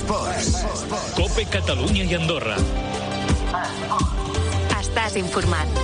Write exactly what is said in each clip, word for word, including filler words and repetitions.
Esports. Cope Catalunya i Andorra. Estàs informat.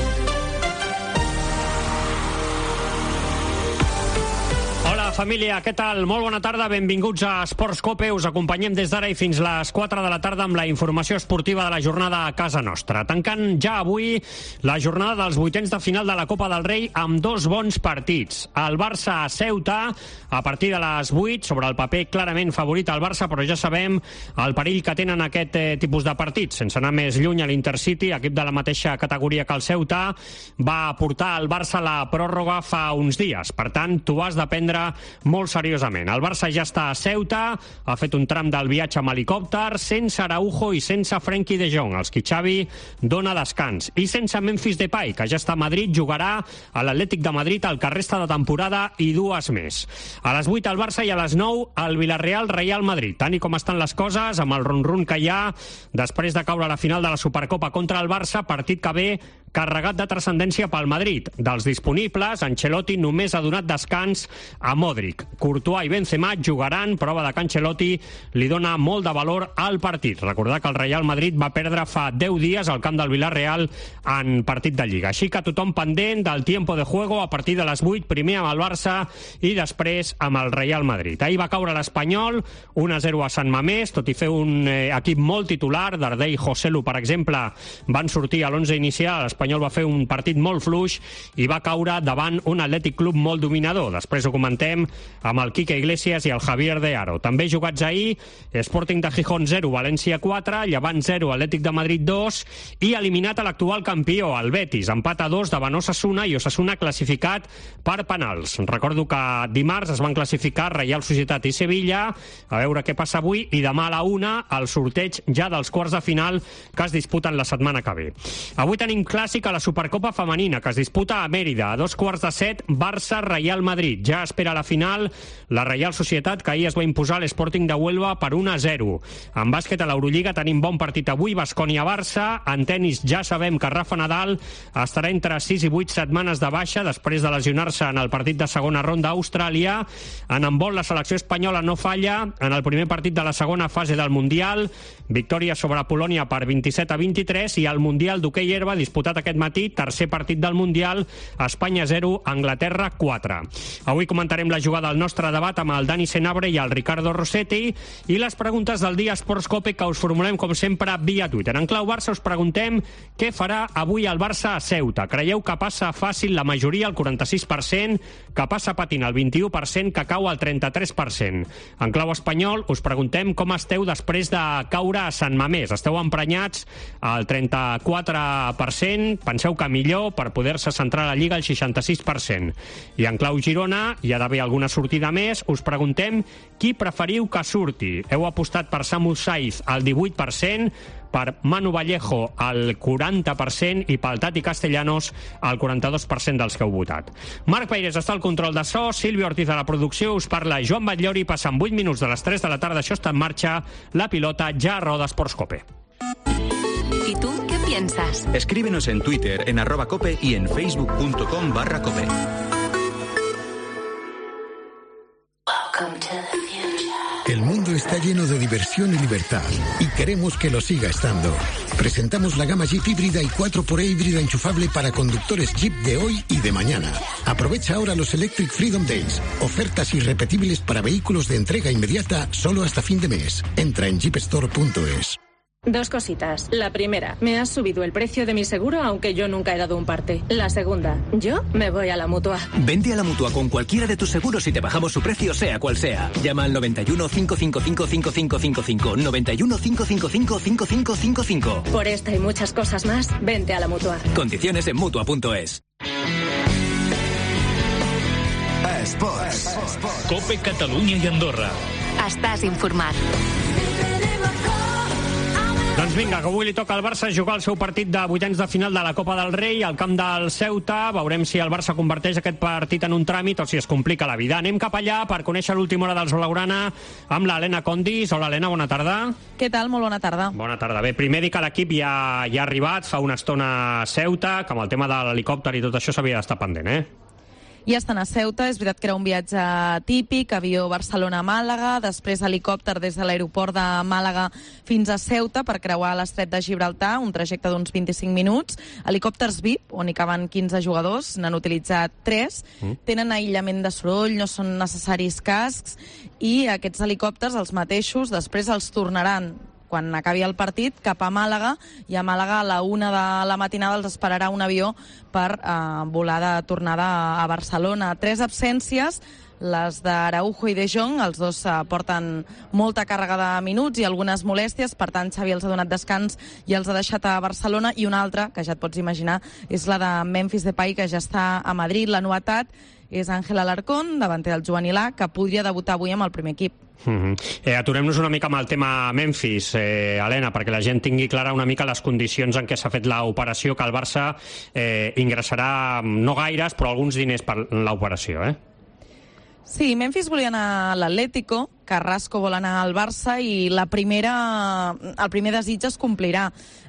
Hola, família, què tal? Molt bona tarda, benvinguts a Esports Cope. Us acompanyem des d'ara i fins les quatre de la tarda amb la informació esportiva de la jornada a casa nostra. Tancant ja avui la jornada dels vuitens de final de la Copa del Rei amb dos bons partits. El Barça a Ceuta, a partir de les vuit, sobre el paper clarament favorit al Barça, però ja sabem el perill que tenen aquest eh, tipus de partits. Sense anar més lluny, a l'Intercity, equip de la mateixa categoria que el Ceuta, va portar el Barça a la pròrroga fa uns dies. Per tant, tu has de prendre molt seriosament. El Barça ja està a Ceuta, ha fet un tram del viatge amb helicòpter, sense Araujo i sense Frenkie de Jong, els qui Xavi dona descans, i sense Memphis Depay, que ja està a Madrid, jugarà a l'Atlètic de Madrid el que resta de temporada i dues més. A les vuit el Barça i a les nou el Villarreal Real Madrid. Tant i com estan les coses, amb el ron-ron que hi ha després de caure a la final de la Supercopa contra el Barça, partit que ve carregat de transcendència pel Madrid. Dels disponibles, Ancelotti només ha donat descans a Modric. Courtois i Benzema jugaran, prova de que Ancelotti li dona molt de valor al partit. Recordar que el Real Madrid va perdre fa deu dies al camp del Villarreal en partit de Lliga. Així que tothom pendent del tiempo de juego a partir de les vuit, primer amb el Barça i després amb el Real Madrid. Ahir va caure l'Espanyol, un a zero a Sant Mamés, tot i fer un eh, equip molt titular, Darder i Joselu, per exemple, van sortir a l'onze inicial. L'Espanyol va fer un partit molt fluix i va caure davant un Atlètic Club molt dominador. Després ho comentem amb el Quique Iglesias i el Javier de Aro. També jugats ahir, Sporting de Gijón zero, València quatre, Llevant zero, Atlètic de Madrid dos, i eliminat a l'actual campió, el Betis, empat a dos davant Osasuna, i Osasuna classificat per penals. Recordo que dimarts es van classificar Reial Societat i Sevilla, a veure què passa avui, i demà a la una el sorteig ja dels quarts de final que es disputen la setmana que ve. Avui tenim clàssic a la Supercopa femenina, que es disputa a Mèrida, a dos quarts de set, Barça-Real Madrid. Ja espera la final la Reial Societat, que ahir es va imposar a l'Sporting de Huelva per un a zero. En bàsquet a l'Eurolliga tenim bon partit avui, Baskonia-Barça. En tenis ja sabem que Rafa Nadal estarà entre sis i vuit setmanes de baixa després de lesionar-se en el partit de segona ronda a Austràlia. En handbol la selecció espanyola no falla en el primer partit de la segona fase del Mundial. Victòria sobre Polònia per vint-i-set a vint-i-tres, i el Mundial d'hoquei herba disputat aquest matí, tercer partit del Mundial, Espanya zero, Anglaterra quatre. Avui comentarem la jugada del nostre debat amb el Dani Senabre i el Ricardo Rossetti, i les preguntes del dia Esports Cope, que us formulem com sempre via Twitter. En clau Barça us preguntem què farà avui el Barça a Ceuta. Creieu que passa fàcil la majoria, el quaranta-sis per cent, que passa patint el vint-i-u per cent, que cau el trenta-tres per cent? En clau espanyol us preguntem com esteu després de caure a Sant Mamés. Esteu emprenyats al trenta-quatre per cent, penseu que millor per poder-se centrar a la Lliga al seixanta-sis per cent. I en clau Girona, hi ha d'haver alguna sortida més, us preguntem qui preferiu que surti. Heu apostat per Samu Saiz al divuit per cent, per Manu Vallejo al quaranta per cent i pel Tati Castellanos al quaranta-dos per cent dels que heu votat. Marc Peires està al control de so, Sílvia Ortiz a la producció, us parla Joan Batllori, passen vuit minuts de les tres de la tarda, això està en marxa, la pilota ja roda Esports Cope. ¿Y tú qué piensas? Escríbenos en Twitter, en arroba cope y en facebook.com barra cope. El mundo está lleno de diversión y libertad, y queremos que lo siga estando. Presentamos la gama Jeep híbrida y cuatro por E híbrida enchufable para conductores Jeep de hoy y de mañana. Aprovecha ahora los Electric Freedom Days, ofertas irrepetibles para vehículos de entrega inmediata solo hasta fin de mes. Entra en jeep store punto es. Dos cositas. La primera, me has subido el precio de mi seguro aunque yo nunca he dado un parte. La segunda, yo me voy a la Mutua. Vente a la Mutua con cualquiera de tus seguros y te bajamos su precio sea cual sea. Llama al noventa y uno, cinco cinco cinco, cinco cinco cinco cinco, noventa y uno, cinco cinco cinco, cinco cinco cinco cinco. Por esta y muchas cosas más, vente a la Mutua. Condiciones en Mutua punto es. Esports. Cope Catalunya i Andorra. Estàs informat. Doncs vinga, que avui li toca al Barça jugar el seu partit de vuitens de final de la Copa del Rei al camp del Ceuta. Veurem si el Barça converteix aquest partit en un tràmit o si es complica la vida. Anem cap allà per conèixer l'última hora dels Blaugrana amb l'Helena Condis. Hola, Helena, bona tarda. Què tal? Molt bona tarda. Bona tarda. Bé, primer dir que l'equip ja, ja ha arribat fa una estona a Ceuta, que amb el tema de l'helicòpter i tot això s'havia d'estar pendent, eh? Ja estan a Ceuta, és veritat que era un viatge típic, avió Barcelona-Màlaga, després helicòpter des de l'aeroport de Màlaga fins a Ceuta per creuar l'estret de Gibraltar, un trajecte d'uns vint-i-cinc minuts. Helicòpters V I P, on hi caben quinze jugadors, n'han utilitzat tres, mm. tenen aïllament de soroll, no són necessaris cascs, i aquests helicòpters, els mateixos, després els tornaran quan acabi el partit, cap a Màlaga, i a Màlaga a la una de la matinada els esperarà un avió per eh, volar de tornada a Barcelona. Tres absències, les d'Araujo i De Jong, els dos eh, porten molta càrrega de minuts i algunes molèsties, per tant Xavi els ha donat descans i els ha deixat a Barcelona, i una altra, que ja et pots imaginar, és la de Memphis Depay, que ja està a Madrid. La novetat és Ángel Alarcón, davanter del juvenil A, que podria debutar avui amb el primer equip. Mm-hmm. eh, Aturem-nos una mica amb el tema Memphis, eh, Helena, perquè la gent tingui clara una mica les condicions en què s'ha fet l'operació, que el Barça eh, ingressarà no gaires, però alguns diners per l'operació, eh? Sí, Memphis volia anar a l'Atlético, Carrasco vol anar al Barça i la primera, el primer desig es complirà.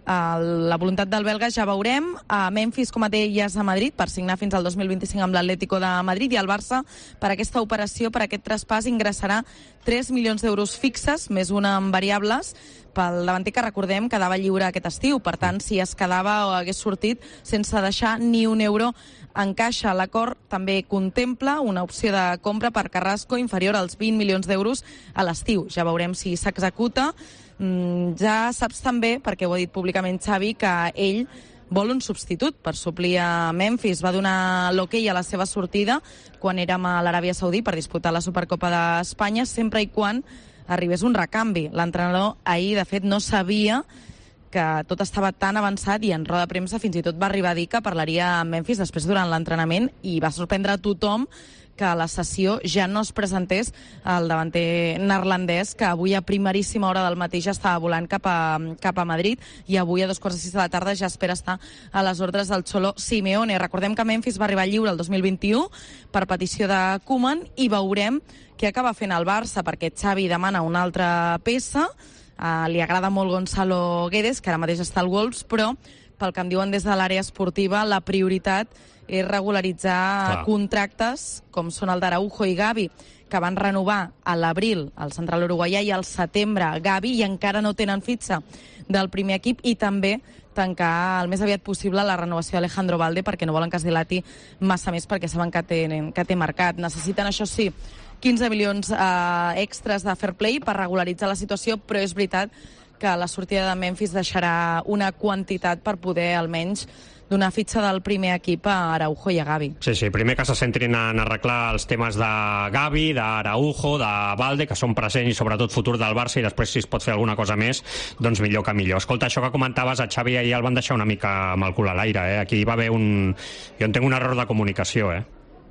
La voluntat del belga ja veurem. A Memphis, com a té, ja és a Madrid per signar fins al dos mil vint-i-cinc amb l'Atlético de Madrid, i el Barça, per aquesta operació, per aquest traspàs, ingressarà tres milions d'euros fixes, més una en variables, pel davanter que, recordem, quedava lliure aquest estiu. Per tant, si es quedava o hagués sortit sense deixar ni un euro en caixa. L'acord també contempla una opció de compra per Carrasco inferior als vint milions d'euros a l'estiu. Ja veurem si s'executa. Mm, ja saps també, perquè ho ha dit públicament Xavi, que ell vol un substitut per suplir a Memphis. Va donar l'hoquei a la seva sortida quan érem a l'Aràbia Saudí per disputar la Supercopa d'Espanya, sempre i quan arribés un recanvi. L'entrenador ahir, de fet, no sabia que tot estava tan avançat, i en roda de premsa fins i tot va arribar a dir que parlaria amb Memphis després durant l'entrenament, i va sorprendre a tothom que a la sessió ja no es presentés el davanter neerlandès, que avui a primeríssima hora del matí ja estava volant cap a, cap a Madrid, i avui a dos quarts de sis de la tarda ja espera estar a les ordres del Cholo Simeone. Recordem que Memphis va arribar lliure el dos mil vint-i-u per petició de Koeman, i veurem què acaba fent el Barça, perquè Xavi demana una altra peça. Uh, li agrada molt Gonzalo Guedes, que ara mateix està al Wolves, però pel que em diuen des de l'àrea esportiva, la prioritat és regularitzar Clar. contractes com són el d'Araujo i Gavi, que van renovar a l'abril al central uruguaià i al setembre Gavi, i encara no tenen fitxa del primer equip, i també tancar el més aviat possible la renovació d'Alejandro Balde, perquè no volen que es dilati massa més, perquè saben que té, que té mercat. Necessiten, això sí, quinze milions eh, extras de fair play per regularitzar la situació, però és veritat que la sortida de Memphis deixarà una quantitat per poder almenys donar fitxa del primer equip a Araujo i a Gavi. Sí, sí, primer que se centrin en arreglar els temes de Gavi, d'Araujo, de Balde, que són present i sobretot futur del Barça, i després si es pot fer alguna cosa més, doncs millor que millor. Escolta, això que comentaves, a Xavi ahir el van deixar una mica amb el cul a l'aire, eh? Aquí hi va haver un... Jo entenc un error de comunicació, eh?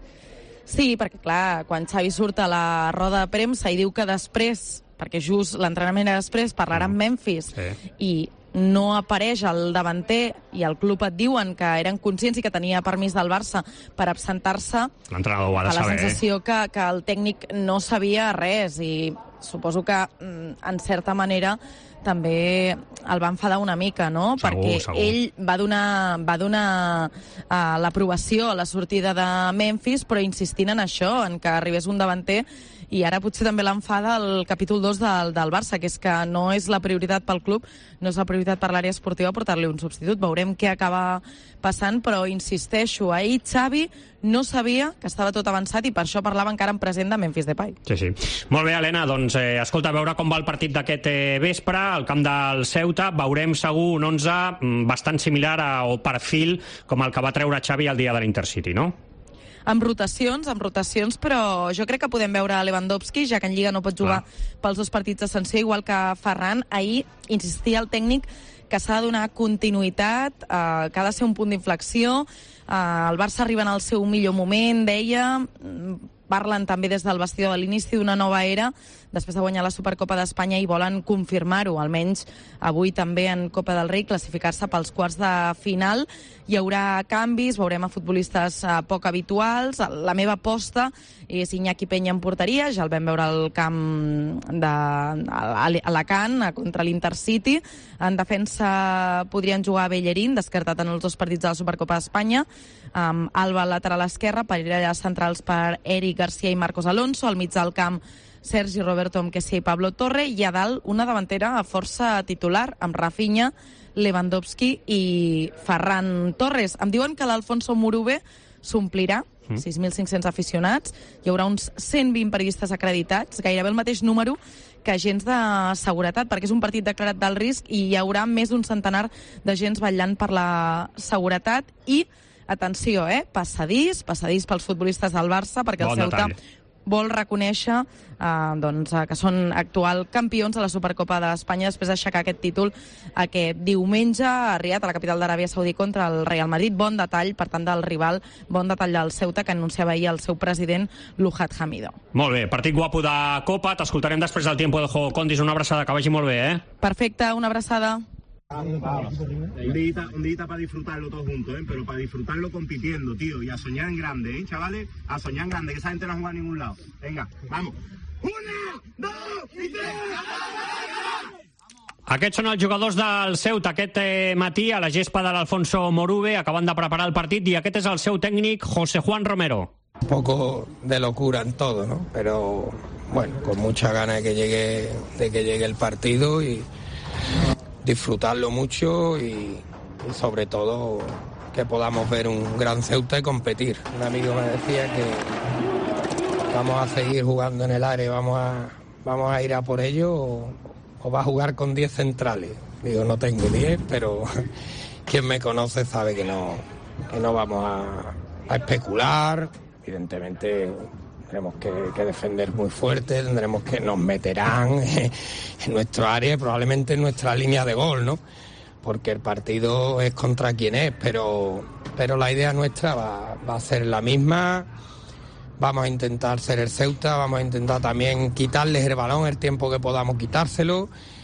Sí, perquè clar, quan Xavi surt a la roda de premsa i diu que després, perquè just l'entrenament era després, parlarà amb Memphis, sí. i no apareix el davanter, i el club et diuen que eren conscients i que tenia permís del Barça per absentar-se, l'entrenador ho ha de fa la saber, sensació eh? que, que el tècnic no sabia res, i suposo que en certa manera també el va enfadar una mica, no? Segur, perquè segur. ell va donar, va donar uh, l'aprovació a la sortida de Memphis, però insistint en això, en que arribés un davanter, i ara potser també l'enfada el capítol dos del, del Barça, que és que no és la prioritat pel club, no és la prioritat per l'àrea esportiva portar-li un substitut. Veurem què acaba passant, però insisteixo, ahir Xavi no sabia que estava tot avançat, i per això parlava encara en present de Memphis Depay. Sí, sí. Molt bé, Helena, doncs eh, escolta, a veure com va el partit d'aquest eh, vespre al camp del Ceuta. Veurem segur un onze bastant similar a, o perfil com el que va treure Xavi el dia de l'Intercity, no? Amb rotacions, amb rotacions, però jo crec que podem veure Lewandowski, ja que en Lliga no pot jugar ah. pels dos partits de sanció, igual que Ferran. Ahir insistia el tècnic que s'ha de donar continuïtat, eh, que ha de ser un punt d'inflexió. Eh, el Barça arriba en el seu millor moment, deia, parlen també des del vestidor de l'inici d'una nova era, després de guanyar la Supercopa d'Espanya, i volen confirmar-ho, almenys avui també en Copa del Rei, classificar-se pels quarts de final. Hi haurà canvis, veurem a futbolistes eh, poc habituals. La meva aposta és Iñaki Peña en porteria, ja el vam veure al camp de Alacant contra l'Intercity. En defensa podrien jugar Bellerín, descartat en els dos partits de la Supercopa d'Espanya, amb Alba al lateral esquerra, parelles centrals per Eric García i Marcos Alonso, al mig del camp Sergi Roberto Nkessia i Pablo Torre, i a dalt una davantera a força titular, amb Rafinha, Lewandowski i Ferran Torres. Em diuen que l'Alfonso Murube s'omplirà, mm. sis mil cinc-cents aficionats, hi haurà uns cent vint periodistes acreditats, gairebé el mateix número que agents de seguretat, perquè és un partit declarat d'alt risc i hi haurà més d'un centenar d'agents vetllant per la seguretat. I, atenció, eh, passadís, passadís pels futbolistes del Barça, perquè bon el Ceuta detall. Vol reconèixer eh, doncs, que són actual campions de la Supercopa d'Espanya després d'aixecar aquest títol aquest diumenge a Riad, a la capital d'Aràbia Saudí, contra el Real Madrid. Bon detall, per tant, del rival, bon detall del Ceuta, que anunciava ahir el seu president, Luhat Hamido. Molt bé, partit guapo de Copa, t'escoltarem després del Tiempo de Juego. Condis, una abraçada, que vagi molt bé, eh? Perfecte, una abraçada. Un día, un día para disfrutarlo todos juntos, ¿eh? Pero para disfrutarlo compitiendo, tío, y a soñar en grande, ¿eh, chavales? A soñar en grande, que esa gente no juega a ningún lado. Venga, vamos. Una, dos y tres. Aquests són els jugadors del Ceuta aquest eh, matí a la gespa de l'Alfonso Morube, acabant de preparar el partit, i aquest és el seu tècnic, José Juan Romero. Un poco de locura en todo, ¿no? Pero bueno, con mucha ganas de que llegue, de que llegue el partido y disfrutarlo mucho y, y sobre todo que podamos ver un gran Ceuta y competir. Un amigo me decía que vamos a seguir jugando en el área, vamos a, vamos a ir a por ello o, o va a jugar con diez centrales. Digo, no tengo diez, pero quien me conoce sabe que no, que no vamos a, a especular. Evidentemente tenemos que, que defender muy fuerte, tendremos que nos meterán en nuestro área y probablemente en nuestra línea de gol, ¿no? Porque el partido es contra quien es, pero, pero la idea nuestra va, va a ser la misma. Vamos a intentar ser el Ceuta, vamos a intentar también quitarles el balón el tiempo que podamos quitárselo.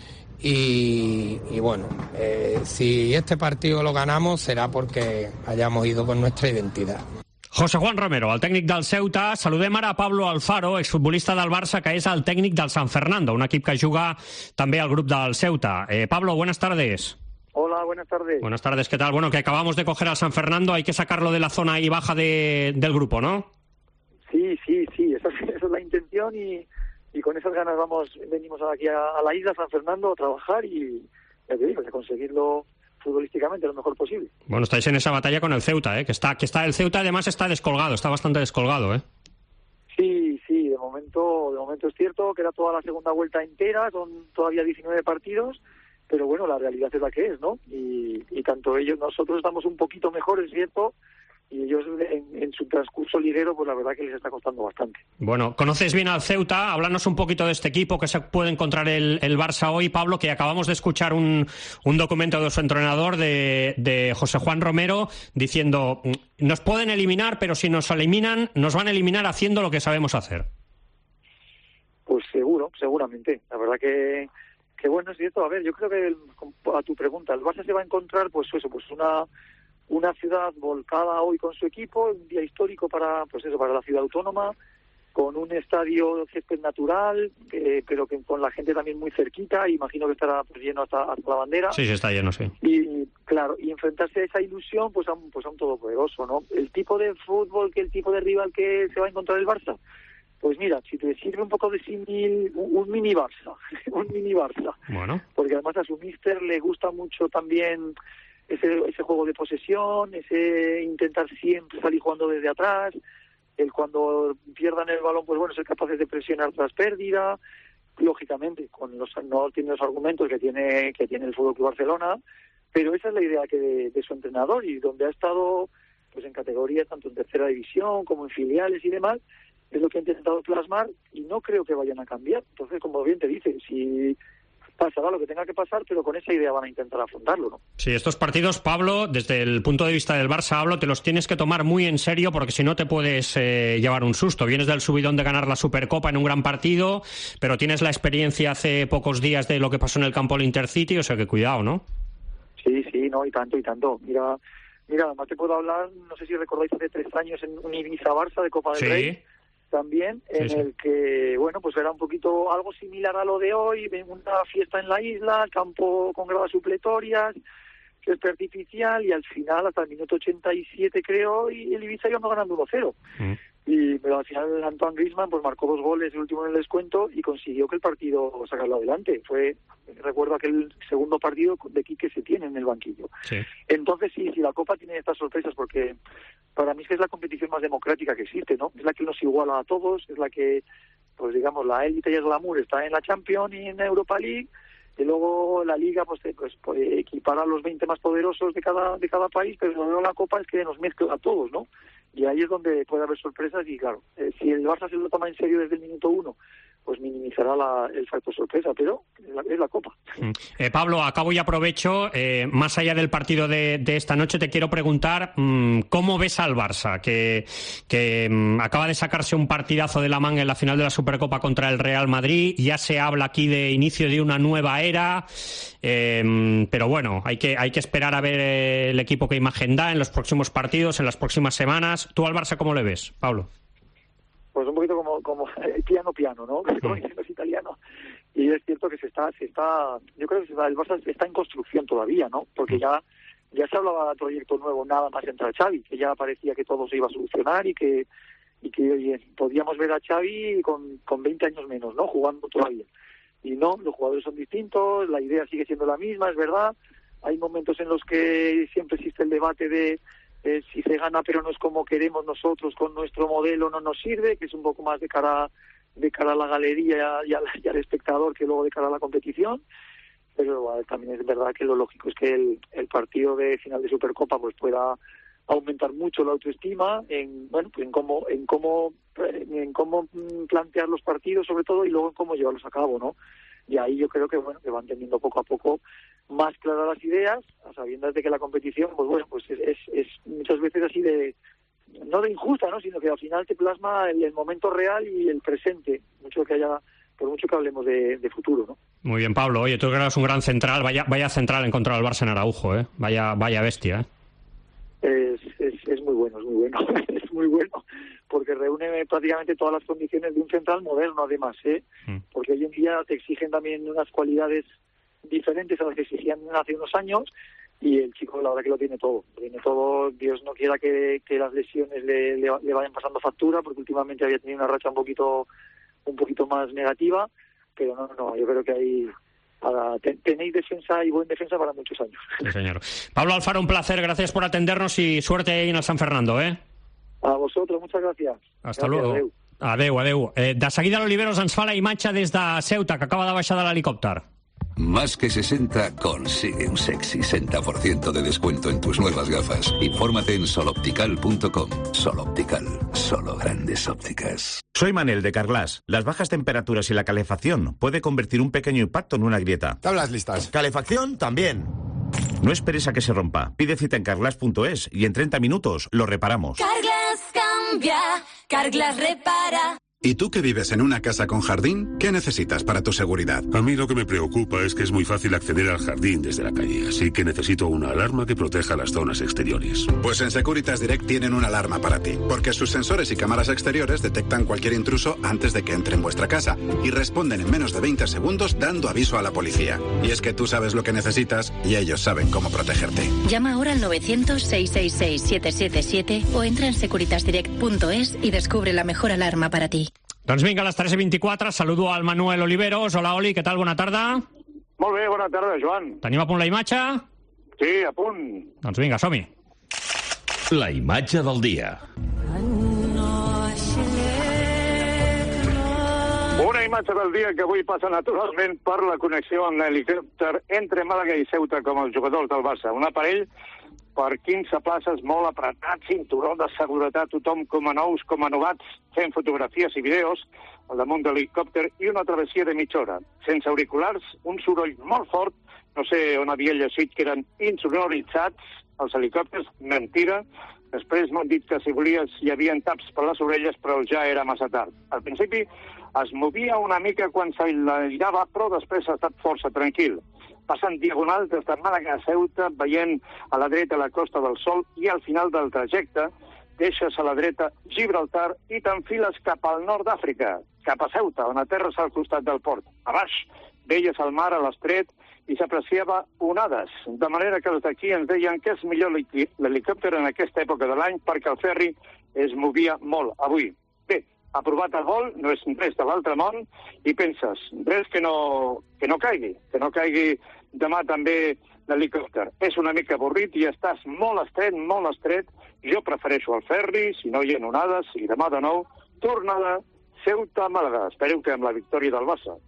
Y, y bueno, eh, si este partido lo ganamos será porque hayamos ido con nuestra identidad. José Juan Romero, el tècnic del Ceuta. Saludem ara a Pablo Alfaro, exfutbolista del Barça, que és el tècnic del San Fernando, un equip que juga també al grup del Ceuta. Eh, Pablo, buenas tardes. Hola, buenas tardes. Buenas tardes, ¿qué tal? Bueno, que acabamos de coger al San Fernando, hay que sacarlo de la zona ahí baja de, del grupo, ¿no? Sí, sí, sí, esa es, esa es la intención y, y con esas ganas vamos, venimos aquí a, a la isla San Fernando a trabajar y, ya te digo, a conseguirlo futbolísticamente lo mejor posible. Bueno, estáis en esa batalla con el Ceuta, ¿eh? Que está, que está el Ceuta, además está descolgado, está bastante descolgado, ¿eh? Sí, sí, de momento, de momento es cierto que era toda la segunda vuelta entera, son todavía diecinueve partidos, pero bueno, la realidad es la que es, ¿no? Y, y tanto ellos, nosotros estamos un poquito mejor, es cierto, y ellos en, en su transcurso liguero, pues la verdad que les está costando bastante. Bueno, conoces bien al Ceuta, háblanos un poquito de este equipo que se puede encontrar el, el Barça hoy, Pablo, que acabamos de escuchar un, un documento de su entrenador, de, de José Juan Romero, diciendo, nos pueden eliminar, pero si nos eliminan, nos van a eliminar haciendo lo que sabemos hacer. Pues seguro, seguramente, la verdad que, que bueno, es cierto. A ver, yo creo que el, a tu pregunta, el Barça se va a encontrar, pues eso, pues una... una ciudad volcada hoy con su equipo, un día histórico para, pues eso, para la ciudad autónoma, con un estadio de césped natural, eh, pero que con la gente también muy cerquita, imagino que estará pues, lleno hasta, hasta la bandera. Sí, sí, está lleno, sí. Y claro, y enfrentarse a esa ilusión, pues a un, pues a un todopoderoso, ¿no? El tipo de fútbol, que el tipo de rival que se va a encontrar el Barça, pues mira, si te sirve un poco de símil, un, un mini Barça, un mini Barça. Bueno. Porque además a su míster le gusta mucho también ese, ese juego de posesión, ese intentar siempre salir jugando desde atrás, el cuando pierdan el balón, pues bueno, ser capaces de presionar tras pérdida, lógicamente, con los no tiene los argumentos que tiene que tiene el Fútbol Club Barcelona, pero esa es la idea que de, de su entrenador, y donde ha estado pues en categorías tanto en tercera división como en filiales y demás, es lo que ha intentado plasmar, y no creo que vayan a cambiar. Entonces, como bien te dice, si pasará lo que tenga que pasar, pero con esa idea van a intentar afrontarlo, ¿no? Sí, estos partidos, Pablo, desde el punto de vista del Barça, hablo, te los tienes que tomar muy en serio porque si no te puedes eh, llevar un susto. Vienes del subidón de ganar la Supercopa en un gran partido, pero tienes la experiencia hace pocos días de lo que pasó en el campo del Intercity, o sea que cuidado, ¿no? Sí, sí, no, y tanto, y tanto. Mira, mira, además te puedo hablar, no sé si recordáis hace tres años en un Ibiza-Barça de Copa del sí. Rey, también, en sí, sí. el que, bueno, pues era un poquito algo similar a lo de hoy, una fiesta en la isla, campo con gradas supletorias, césped artificial, y al final, hasta el minuto ochenta y siete creo, y el Ibiza iba ganando uno cero. Mm. Y pero al final Antoine Griezmann pues marcó dos goles, el último en el descuento, y consiguió que el partido sacarlo adelante. Fue, recuerdo aquel segundo partido de Quique Setién en el banquillo. Sí. Entonces sí, sí, la Copa tiene estas sorpresas porque para mí es que es la competición más democrática que existe, ¿no? Es la que nos iguala a todos, es la que, pues digamos, la élite y el glamour está en la Champions y en Europa League, y luego la Liga pues, pues, pues equipara a los veinte más poderosos de cada de cada país, pero luego la Copa es que nos mezcla a todos, ¿no? Y ahí es donde puede haber sorpresas y claro, eh, si el Barça se lo toma en serio desde el minuto uno, pues minimizará la, el factor sorpresa, pero es la, es la Copa. Eh, Pablo, acabo y aprovecho, eh, más allá del partido de, de esta noche, te quiero preguntar mmm, ¿cómo ves al Barça? Que, que mmm, acaba de sacarse un partidazo de la manga en la final de la Supercopa contra el Real Madrid, ya se habla aquí de inicio de una nueva era, eh, pero bueno, hay que, hay que esperar a ver el equipo qué imagen da en los próximos partidos, en las próximas semanas. ¿Tú al Barça cómo le ves, Pablo? Pues un poquito como como piano piano, ¿no? Como dicen los italianos. Y es cierto que se está se está yo creo que se está, el Barça está en construcción todavía, ¿no? Porque ya ya se hablaba de proyecto nuevo nada más entrar Xavi, que ya parecía que todo se iba a solucionar y que y que oye, podíamos ver a Xavi con con veinte años menos, ¿no? Jugando todavía. Y no, los jugadores son distintos, la idea sigue siendo la misma, es verdad. Hay momentos en los que siempre existe el debate de Eh, si se gana pero no es como queremos nosotros con nuestro modelo no nos sirve, que es un poco más de cara de cara a la galería y, a la, y al espectador que luego de cara a la competición, pero bueno, también es verdad que lo lógico es que el, el partido de final de Supercopa pues pueda aumentar mucho la autoestima en bueno pues en cómo en cómo en cómo plantear los partidos sobre todo y luego en cómo llevarlos a cabo, ¿no? Y ahí yo creo que bueno que van teniendo poco a poco más claras las ideas, a sabiendas de que la competición, pues bueno, pues es, es, es muchas veces así de, no de injusta, ¿no? Sino que al final te plasma el, el momento real y el presente, mucho que haya, por mucho que hablemos de, de futuro, ¿no? Muy bien, Pablo. Oye, tú que eres un gran central, vaya, vaya central en contra del Barça en Araujo, ¿eh? Vaya, vaya bestia, ¿eh? Es, es, es muy bueno, es muy bueno, es muy bueno, porque reúne prácticamente todas las condiciones de un central moderno, además, ¿eh? Mm. Porque hoy en día te exigen también unas cualidades diferentes a las que exigían hace unos años y el chico la verdad que lo tiene todo, lo tiene todo. Dios no quiera que, que las lesiones le, le, le vayan pasando factura, porque últimamente había tenido una racha un poquito un poquito más negativa, pero no, no, yo creo que ahí para, ten, tenéis defensa y buen defensa para muchos años. Sí, señor. Pablo Alfaro, un placer, gracias por atendernos y suerte ahí en el San Fernando, ¿eh? A vosotros, muchas gracias. Hasta gracias, luego. Adeu. Adeu, adeu. Eh, de seguida l'Oliveros ens fa la imatge des de Ceuta, que acaba de baixar de l'helicòpter. Más que sesenta consigue un sexy sesenta por ciento de descuento en tus nuevas gafas. Infórmate en soloptical punto com. Soloptical, solo grandes ópticas. Soy Manel de Carglass. Las bajas temperaturas y la calefacción puede convertir un pequeño impacto en una grieta. Tablas listas. Calefacción también. No esperes a que se rompa. Pide cita en carglass punto es y en treinta minutos lo reparamos. Carglass cambia, Carglass repara. ¿Y tú que vives en una casa con jardín? ¿Qué necesitas para tu seguridad? A mí lo que me preocupa es que es muy fácil acceder al jardín desde la calle, así que necesito una alarma que proteja las zonas exteriores. Pues en Securitas Direct tienen una alarma para ti, porque sus sensores y cámaras exteriores detectan cualquier intruso antes de que entre en vuestra casa y responden en menos de veinte segundos dando aviso a la policía. Y es que tú sabes lo que necesitas y ellos saben cómo protegerte. Llama ahora al novecientos, seiscientos sesenta y seis, siete siete siete o entra en securitas direct punto es y descubre la mejor alarma para ti. Doncs vinga, a les tres i vint-i-quatre saludo al Manuel Oliveros. Hola, Oli, què tal? Bona tarda. Molt bé, bona tarda, Joan. Tenim a punt la imatge? Sí, a punt. Doncs vinga, som-hi. La imatge del dia. Una imatge del dia que avui passa naturalment per la connexió amb l'helicòpter entre Màlaga i Ceuta com els jugadors del Barça. Un aparell per quinze places molt apretat, cinturó de seguretat, tothom com a nous, com a novats, fent fotografies i vídeos. al damunt de l'helicòpter i una travessia de mitja hora. Sense auriculars, un soroll molt fort, no sé on havia llegit que eren insonoritzats els helicòpters, mentira. Després m'han dit que si volies hi havia taps per les orelles, però ja era massa tard. Al principi es movia una mica quan s'enlairava, però després ha estat força tranquil. Passant diagonal des de Màlaga a Ceuta, veient a la dreta la Costa del Sol i al final del trajecte deixes a la dreta Gibraltar i t'enfiles cap al nord d'Àfrica, cap a Ceuta, on aterres al costat del port. A baix, veies el mar a l'estret i s'apreciava onades, de manera que els d'aquí ens deien que és millor l'helicòpter en aquesta època de l'any perquè el ferri es movia molt avui. Bé, aprovat el vol, no és res de l'altre món, i penses, res que no, que no caigui, que no caigui demà també l'helicòpter. És una mica avorrit i estàs molt estret, molt estret. Jo prefereixo el ferri, si no hi ha onades, i demà de nou, tornada Ceuta-Màlaga. Espero que amb la victòria del Barça.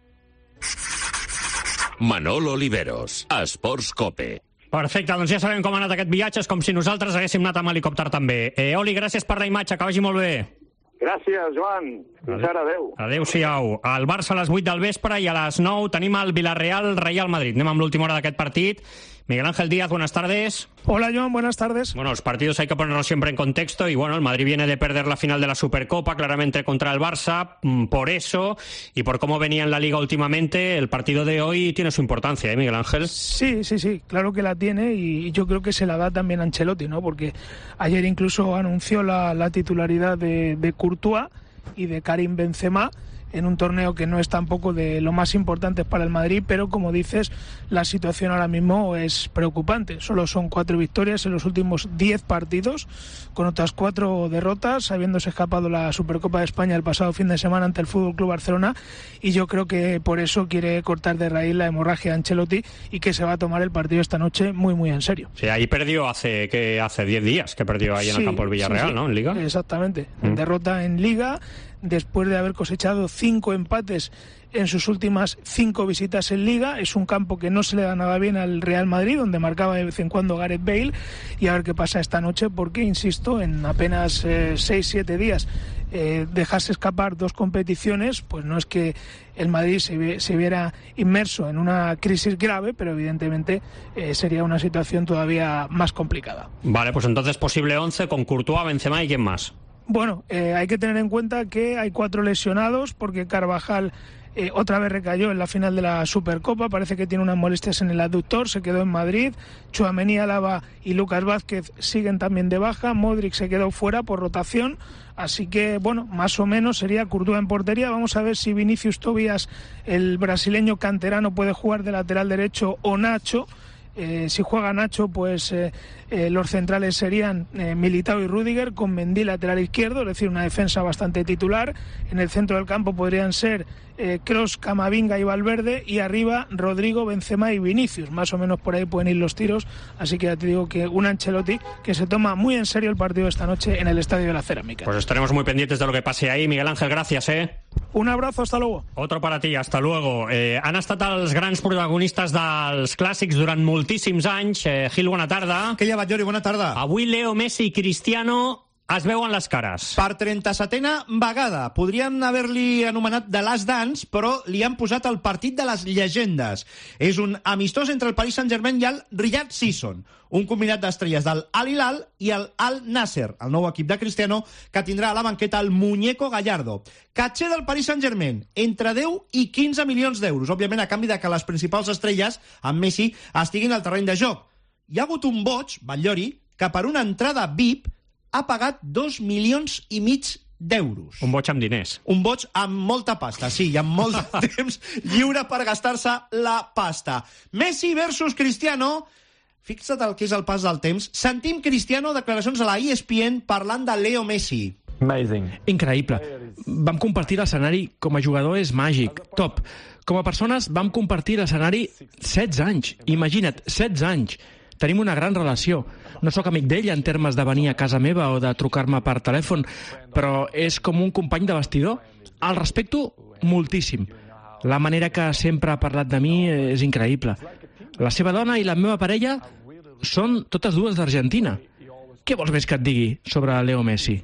Manolo Oliveros, Esports Cope. Perfecte, doncs ja sabem com ha anat aquest viatge, és com si nosaltres haguéssim anat amb helicòpter també. Eh, Oli, gràcies per la imatge, que vagi molt bé. Gràcies, Joan. Fins ara, adeu. Adéu-siau. El Barça a les vuit del vespre i a les nou tenim el Villarreal-Real Madrid. Anem amb l'última hora d'aquest partit. Miguel Ángel Díaz, buenas tardes. Hola, Joan, buenas tardes. Bueno, los partidos hay que ponerlos siempre en contexto y bueno, el Madrid viene de perder la final de la Supercopa claramente contra el Barça, por eso y por cómo venía en la Liga últimamente, el partido de hoy tiene su importancia, ¿eh, Miguel Ángel? Sí, sí, sí, claro que la tiene y yo creo que se la da también a Ancelotti, ¿no? Porque ayer incluso anunció la, la titularidad de, de Courtois y de Karim Benzema en un torneo que no es tampoco de lo más importante para el Madrid, pero como dices, la situación ahora mismo es preocupante. Solo son cuatro victorias en los últimos diez partidos, con otras cuatro derrotas, habiéndose escapado la Supercopa de España el pasado fin de semana ante el F C Barcelona, y yo creo que por eso quiere cortar de raíz la hemorragia de Ancelotti y que se va a tomar el partido esta noche muy, muy en serio. Sí, ahí perdió hace que hace diez días, que perdió ahí en sí, el campo del Villarreal, sí, sí. ¿no? En Liga. Exactamente. Mm. Derrota en Liga, después de haber cosechado cinco empates en sus últimas cinco visitas en Liga. Es un campo que no se le da nada bien al Real Madrid, donde marcaba de vez en cuando Gareth Bale, y a ver qué pasa esta noche, porque, insisto, en apenas eh, seis siete días eh, dejarse escapar dos competiciones, pues no es que el Madrid se, ve, se viera inmerso en una crisis grave, pero evidentemente eh, sería una situación todavía más complicada. Vale, pues entonces posible once con Courtois, Benzema y ¿quién más? Bueno, eh, hay que tener en cuenta que hay cuatro lesionados porque Carvajal eh, otra vez recayó en la final de la Supercopa, parece que tiene unas molestias en el aductor, se quedó en Madrid. Tchouaméni, Álava y Lucas Vázquez siguen también de baja. Modric se quedó fuera por rotación, así que bueno, más o menos sería Courtois en portería. Vamos a ver si Vinicius Tobias, el brasileño canterano, puede jugar de lateral derecho o Nacho. Eh, si juega Nacho, pues eh, eh, los centrales serían eh, Militao y Rüdiger, con Mendy lateral izquierdo, es decir, una defensa bastante titular. En el centro del campo podrían ser eh, Kroos, Camavinga y Valverde, y arriba Rodrigo, Benzema y Vinicius. Más o menos por ahí pueden ir los tiros, así que ya te digo que un Ancelotti que se toma muy en serio el partido esta noche en el Estadio de la Cerámica. Pues estaremos muy pendientes de lo que pase ahí. Miguel Ángel, gracias, ¿eh? Un abrazo, hasta luego. Otro para ti, hasta luego. Eh, han estat els grans protagonistes dels clàssics durant moltíssims anys. Eh, Gil, bona tarda. Què llevat, Jori? Bona tarda. Avui Leo Messi i Cristiano es veuen les cares. Per trenta-setena vegada. Podrien haver-li anomenat The Last Dance, però li han posat el partit de les llegendes. És un amistós entre el Paris Saint-Germain i el Riyad Season, un combinat d'estrelles del Al Hilal i el Al Nasser, el nou equip de Cristiano, que tindrà a la banqueta el Muñeco Gallardo. Catxer del Paris Saint-Germain, entre deu i quinze milions d'euros, òbviament a canvi de que les principals estrelles, amb Messi, estiguin al terreny de joc. Hi ha hagut un boig, Batllori, que per una entrada V I P ha pagat dos milions i mig d'euros. Un boig amb diners. Un boig amb molta pasta, sí, i amb molt de temps lliure per gastar-se la pasta. Messi versus Cristiano. Fixa't el que és el pas del temps. Sentim Cristiano, declaracions a la E S P N parlant de Leo Messi. Amazing. Increïble. Vam compartir l'escenari com a jugador, és màgic, top. Com a persones vam compartir l'escenari setze anys. Imagina't, setze anys. Tenim una gran relació. No sóc amic d'ell en termes de venir a casa meva o de trucar-me per telèfon, però és com un company de vestidor. El respecto moltíssim. La manera que sempre ha parlat de mi és increïble. La seva dona i la meva parella són totes dues d'Argentina. Què vols més que et digui sobre Leo Messi?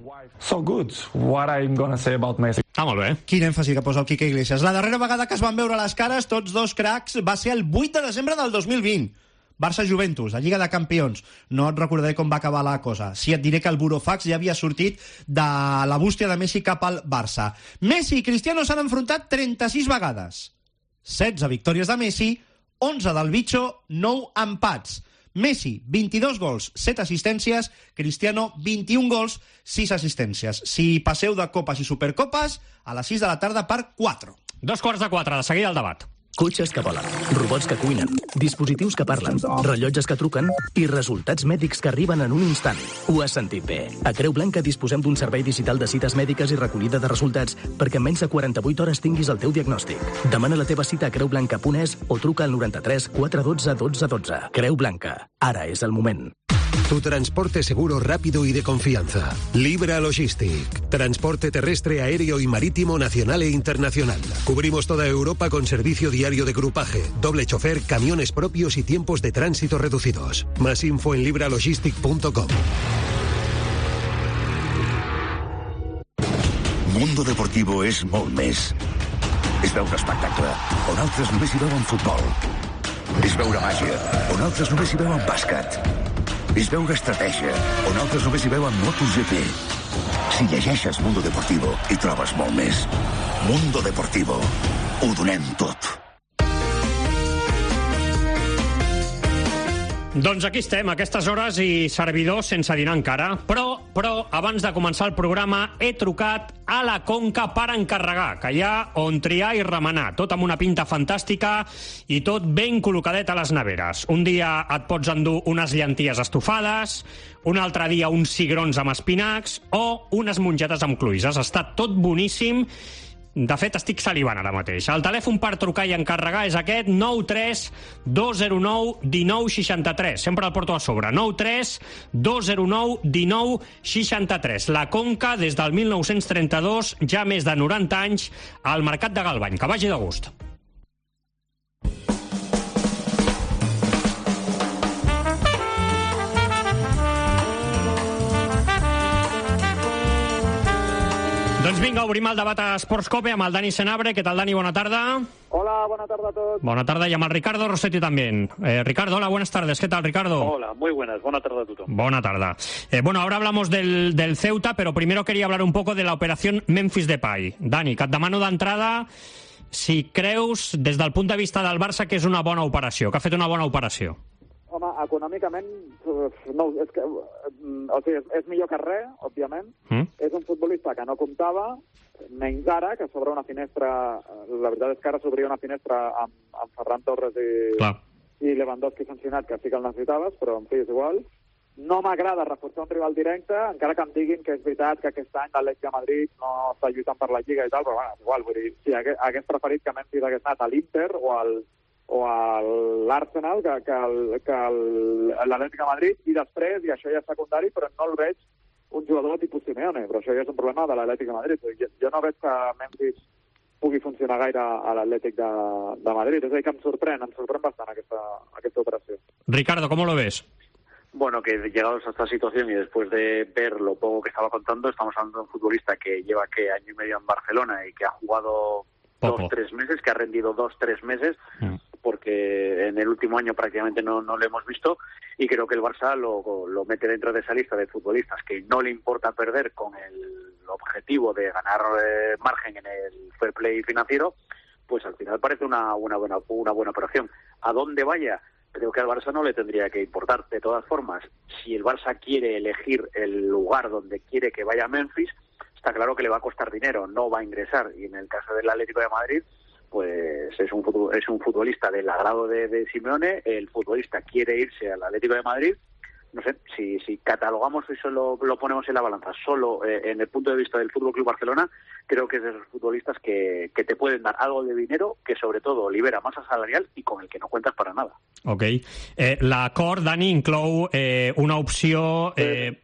So good. What I'm gonna say about Messi? Ah, molt bé. Quin èmfasi que posa el Quique Iglesias. La darrera vegada que es van veure les cares, tots dos cracs, va ser el vuit de desembre del dos mil vint. Barça-Juventus, a Lliga de Campions. No et recordaré com va acabar la cosa. Sí, et diré que el Burofax ja havia sortit de la bústia de Messi cap al Barça. Messi i Cristiano s'han enfrontat trenta-sis vegades. setze victòries de Messi, onze del Bicho, nou empats. Messi, vint-i-dos gols, set assistències. Cristiano, vint-i-un gols, sis assistències. Si passeu de copes i supercopes, a les sis de la tarda per quatre. Dos quarts de quatre, de seguida el debat. Cotxes que volen, robots que cuinen, dispositius que parlen, rellotges que truquen i resultats mèdics que arriben en un instant. Ho has sentit bé. A Creu Blanca disposem d'un servei digital de cites mèdiques i recollida de resultats perquè en menys de quaranta-vuit hores tinguis el teu diagnòstic. Demana la teva cita a creu blanca punt es o truca al noranta-tres quatre dotze dotze dotze. Creu Blanca. Ara és el moment. Tu transporte seguro, rápido y de confianza. Libra Logistic. Transporte terrestre, aéreo y marítimo nacional e internacional. Cubrimos toda Europa con servicio diario de grupaje, doble chofer, camiones propios y tiempos de tránsito reducidos. Más info en libra logistic punto com. Mundo Deportivo és molt més. És veure espectacle, on altres només hi veuen futbol. És veure màgia, on altres només hi veuen bàsquet. És veure estratègia, on altres només hi veuen MotoGP. Si llegeixes Mundo Deportivo, hi trobes molt més. Mundo Deportivo. Ho donem tot. Doncs aquí estem, a aquestes hores i servidors sense dinar encara. Però, però, abans de començar el programa, he trucat a la Conca per encarregar, que hi ha on triar i remenar, tot amb una pinta fantàstica i tot ben col·locadet a les neveres. Un dia et pots endur unes llenties estofades, un altre dia uns cigrons amb espinacs o unes mongetes amb cluïses. Està tot boníssim. De fet, estic salivant ara mateix. El telèfon per trucar i encarregar és aquest, nou tres dos zero nou un nou sis tres. Sempre el porto a sobre. nou tres dos zero nou un nou sis tres. La Conca, des del mil nou-cents trenta-dos, ja més de noranta anys, al Mercat de Galvany. Que vagi de gust. Doncs vinga, obrim el debat a Esports Cope amb el Dani Senabre. Què tal, Dani? Bona tarda. Hola, buena tarde a todos. Buena tarde, y a Ricardo Rossetti también. Eh, Ricardo, hola, buenas tardes. ¿Qué tal, Ricardo? Hola, muy buenas. Buena tarde a todos. Buena tarde. Eh, bueno, ahora hablamos del, del Ceuta, pero primero quería hablar un poco de la operación Memphis Depay. Dani, que et demano d'entrada si creus, des del punt de vista del Barça, que és una bona operació, que ha fet una bona operació. Home, econòmicament, no, és, que, o sigui, és, és millor que res, òbviament. Mm. És un futbolista que no comptava, menys ara, que s'obre una finestra... La veritat és que ara s'obria una finestra amb, amb Ferran Torres i, i Lewandowski sancionat, que sí que el necessitaves, però en fi, és igual. No m'agrada reforçar un rival directe, encara que em diguin que és veritat que aquest any l'Atlètic de Madrid no està lluitant per la Lliga i tal, però bueno, és igual, vull dir, sí, hagués, hagués preferit que Memphis hagués anat a l'Inter o al... o a l'Arsenal que, que, el, que l'Atlètic de Madrid, i després, i això ja és secundari, però no el veig un jugador tipus Simeone, però això ja és un problema de l'Atlètic de Madrid. Jo, jo no veig que Memphis pugui funcionar gaire a l'Atlètic de, de Madrid, és a dir, que em sorprèn, em sorprèn bastant aquesta, aquesta operació. Ricardo, ¿cómo lo ves? Bueno, que llegados a esta situación y después de ver lo poco que estaba contando, estamos hablando de un futbolista que lleva ¿qué? año y medio en Barcelona y que ha jugado Poco. dos, tres meses, que ha rendido dos, tres meses, mm. porque en el último año prácticamente no, no lo hemos visto, y creo que el Barça lo, lo mete dentro de esa lista de futbolistas que no le importa perder con el objetivo de ganar eh, margen en el fair play financiero, pues al final parece una, una, buena, una buena operación. ¿A dónde vaya? Creo que al Barça no le tendría que importar. De todas formas, si el Barça quiere elegir el lugar donde quiere que vaya Memphis, está claro que le va a costar dinero, no va a ingresar. Y en el caso del Atlético de Madrid, pues es un futbol, es un futbolista del agrado de, de Simeone. El futbolista quiere irse al Atlético de Madrid. No sé, si, si catalogamos eso, lo, lo ponemos en la balanza solo eh, en el punto de vista del Fútbol Club Barcelona, creo que es de esos futbolistas que, que te pueden dar algo de dinero, que sobre todo libera masa salarial y con el que no cuentas para nada. Ok. Eh, L'acord, Dani, inclou eh, una opció... Eh,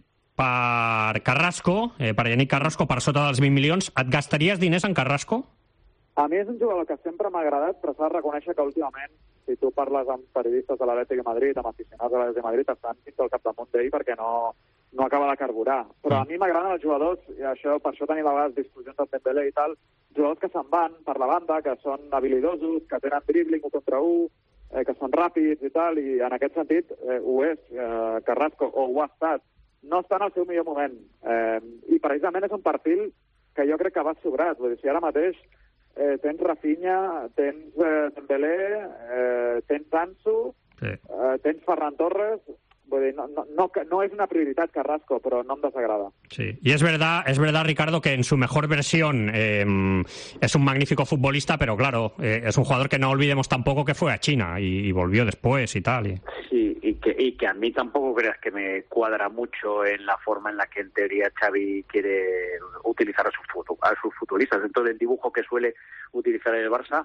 per Carrasco, eh, per Yannick Carrasco, per sota dels vint milions. Et gastaries diners en Carrasco? A mi és un jugador que sempre m'ha agradat, però s'ha de reconèixer que últimament, si tu parles amb periodistes de l'Atlètic de Madrid, amb aficionats de l'Atlètic de Madrid, estan fins al capdamunt d'ell perquè no, no acaba de carburar. Però a mi m'agraden els jugadors, i això, per això tenim a vegades discussions amb Dembélé i tal, jugadors que se'n van per la banda, que són habilidosos, que tenen dribbling un contra un, eh, que són ràpids i tal, i en aquest sentit eh, ho és eh, Carrasco, o ho ha estat. No està en el seu millor moment. Eh, I precisament és un perfil que jo crec que va sobrat. Vull dir, si ara mateix eh, tens Rafinha, tens eh, Dembélé, eh, tens Ansu, sí. eh, tens Ferran Torres... Vull dir, no, no, no, no es una prioridad Carrasco, pero no me desagrada. Sí, y es verdad, es verdad, Ricardo, que en su mejor versión eh, es un magnífico futbolista, pero claro, eh, es un jugador que no olvidemos tampoco que fue a China y, y volvió después y tal. Y... Sí, y que, y que a mí tampoco creas que me cuadra mucho en la forma en la que en teoría Xavi quiere utilizar a sus, a sus futbolistas. Dentro del dibujo que suele utilizar el Barça,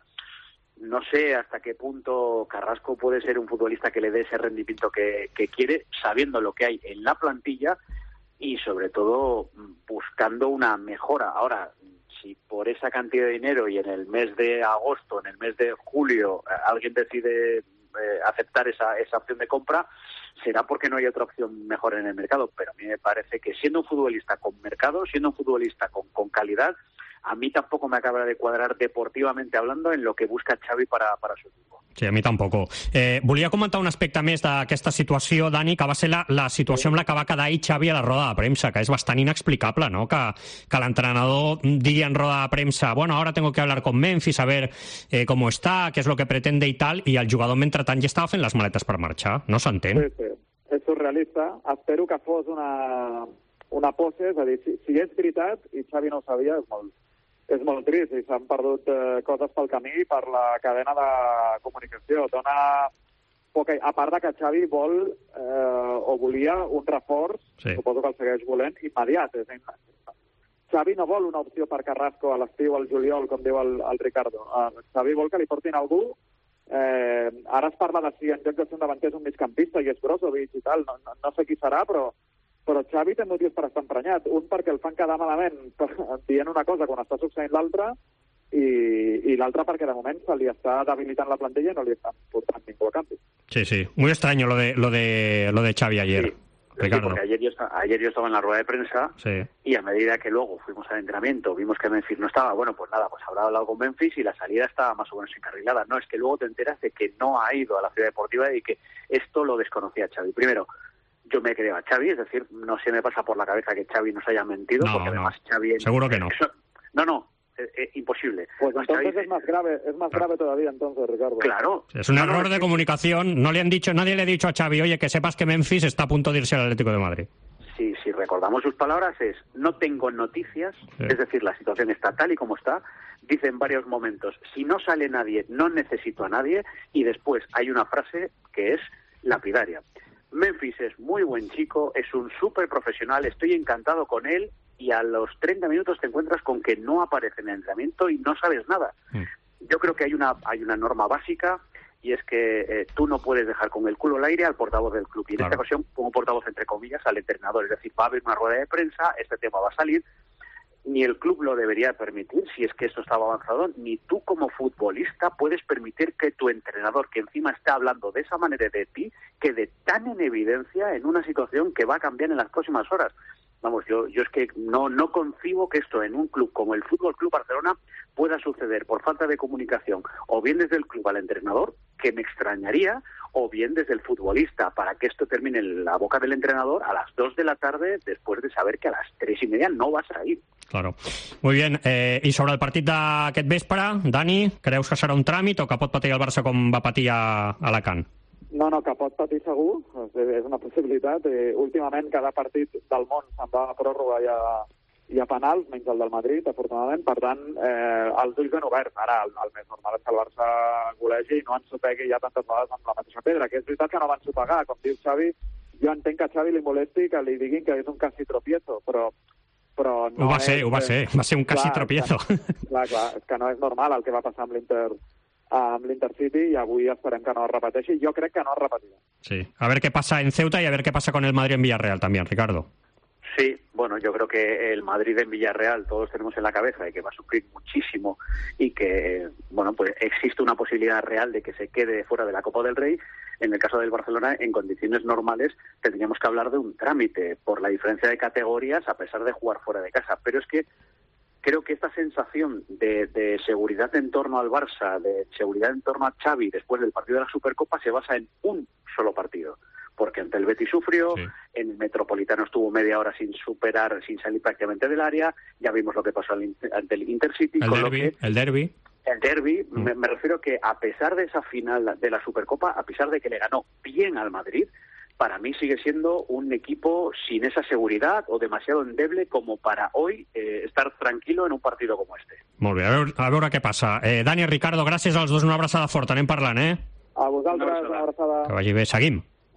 no sé hasta qué punto Carrasco puede ser un futbolista que le dé ese rendimiento que, que quiere, sabiendo lo que hay en la plantilla y sobre todo buscando una mejora. Ahora, si por esa cantidad de dinero y en el mes de agosto, en el mes de julio, alguien decide eh, aceptar esa, esa opción de compra, será porque no hay otra opción mejor en el mercado. Pero a mí me parece que siendo un futbolista con mercado, siendo un futbolista con, con calidad, a mí tampoco me acaba de cuadrar deportivamente hablando en lo que busca Xavi para, para su equipo. Sí, a mi tampoc. Eh, volia comentar un aspecte més d'aquesta situació, Dani, que va ser la, la situació amb la que va quedar ahir Xavi a la roda de premsa, que és bastant inexplicable, ¿no? Que, que l'entrenador digui en roda de premsa, bueno, ahora tengo que hablar con Memphis, a ver eh, cómo está, qué es lo que pretende y tal, i el jugador mentrestant ja estava fent les maletes per marxar. No s'entén? Sí, sí. És surrealista. Espero que fos una, una pose, és a dir, si, si és veritat, i Xavi no ho sabia, és molt, és molt trist, i s'han perdut eh, coses pel camí per la cadena de comunicació. Dona poca... A part de que Xavi vol eh, o volia un reforç, sí. Suposo que el segueix volent, immediat. És dir, Xavi no vol una opció per Carrasco a l'estiu, al juliol, com diu el, el Ricardo. Uh, Xavi vol que li portin algú. Eh, ara es parla de si en lloc de ser un davanter és un migcampista i és Brozovic i tal. No, no, no sé qui serà, però però Xavi té motius per estar emprenyat. Un, perquè el fan quedar malament dient una cosa quan està succeint l'altra, i, i l'altre perquè de moment se li està debilitant la plantilla i no li estan portant ningú a canvi. Sí, sí. Muy extraño lo de, lo de, lo de Xavi ayer. Sí. Ricardo. Sí, porque ayer yo, estaba, ayer yo estaba en la rueda de prensa, sí. Y a medida que luego fuimos al entrenamiento, vimos que Memphis no estaba, bueno, pues nada, pues habrá hablado con Memphis y la salida estaba más o menos encarrilada. No, es que luego te enteras de que no ha ido a la ciudad deportiva y que esto lo desconocía Xavi. Primero, yo me creo a Xavi, es decir, no se me pasa por la cabeza que Xavi nos haya mentido, no, porque no. además Xavi... Seguro que no. Eso, no, no, eh, eh, imposible. Pues no, entonces Xavi, es más grave, es más claro. grave todavía entonces, Ricardo. Claro. Es un no, error no, de es comunicación. No le han dicho, nadie le ha dicho a Xavi, oye, que sepas que Memphis está a punto de irse al Atlético de Madrid. Si, si recordamos sus palabras es, no tengo noticias, sí. Es decir, la situación está tal y como está, dice en varios momentos, si no sale nadie, no necesito a nadie, y después hay una frase que es lapidaria. Memphis es muy buen chico, es un súper profesional, estoy encantado con él, y a los treinta minutos te encuentras con que no aparece en el entrenamiento y no sabes nada. Mm. Yo creo que hay una, hay una norma básica, y es que eh, tú no puedes dejar con el culo al aire al portavoz del club. Y en claro. Esta ocasión pongo portavoz entre comillas al entrenador. Es decir, va a haber una rueda de prensa, este tema va a salir, ni el club lo debería permitir, si es que esto estaba avanzado, ni tú como futbolista puedes permitir que tu entrenador, que encima está hablando de esa manera de ti, quede tan en evidencia en una situación que va a cambiar en las próximas horas. Vamos, yo, yo es que no, no concibo que esto en un club como el Fútbol Club Barcelona pueda suceder por falta de comunicación, o bien desde el club al entrenador, que me extrañaría, o bien desde el futbolista, para que esto termine en la boca del entrenador a las dos de la tarde, después de saber que a las tres y media no vas a ir. Claro. Muy bien. Eh, I sobre el partit d'aquest vespre, Dani, creus que serà un tràmit o que pot patir el Barça com va patir a Alacant? No, no, que pot patir segur, és una possibilitat. Eh, últimament cada partit del món se'n va a pròrroga i a, i a penals, menys el del Madrid, afortunadament. Per tant, eh, els ulls ben oberts. Ara, el, el més normal és que el Barça golegi i no ensopegui ja tantes vegades amb la mateixa pedra, que és veritat que no van ensopegar, com diu Xavi. Jo entenc que a Xavi li molesti que li diguin que és un casi tropiezo, però però no ho va ser, és, ho va ser, va ser un casi clar, tropiezo. Clar, clar, és que no és normal el que va passar amb l'Inter amb l'Intercity i avui esperem que no es repeteixi. Jo crec que no es repetirà. Sí, a ver qué pasa en Ceuta y a ver qué pasa con el Madrid en Villarreal también, Ricardo. Sí, bueno, yo creo que el Madrid en Villarreal todos tenemos en la cabeza y que va a sufrir muchísimo y que, bueno, pues existe una posibilidad real de que se quede fuera de la Copa del Rey. En el caso del Barcelona, en condiciones normales, tendríamos que hablar de un trámite por la diferencia de categorías a pesar de jugar fuera de casa. Pero es que creo que esta sensación de, de seguridad en torno al Barça, de seguridad en torno a Xavi después del partido de la Supercopa se basa en un solo partido. Porque ante el Betis sufrió, sí. En el Metropolitano estuvo media hora sin superar, sin salir prácticamente del área, ya vimos lo que pasó ante el Intercity. El con derbi, lo que, el derbi. El derbi, mm. me, me refiero que a pesar de esa final de la Supercopa, a pesar de que le ganó bien al Madrid, para mí sigue siendo un equipo sin esa seguridad o demasiado endeble como para hoy eh, estar tranquilo en un partido com este. Molt bé, a veure, a veure què passa. Eh, Dani, Ricardo, gràcies als dos, una abraçada forta, anem parlant, eh? A vosaltres, una abraçada. Que vagi bé, seguim.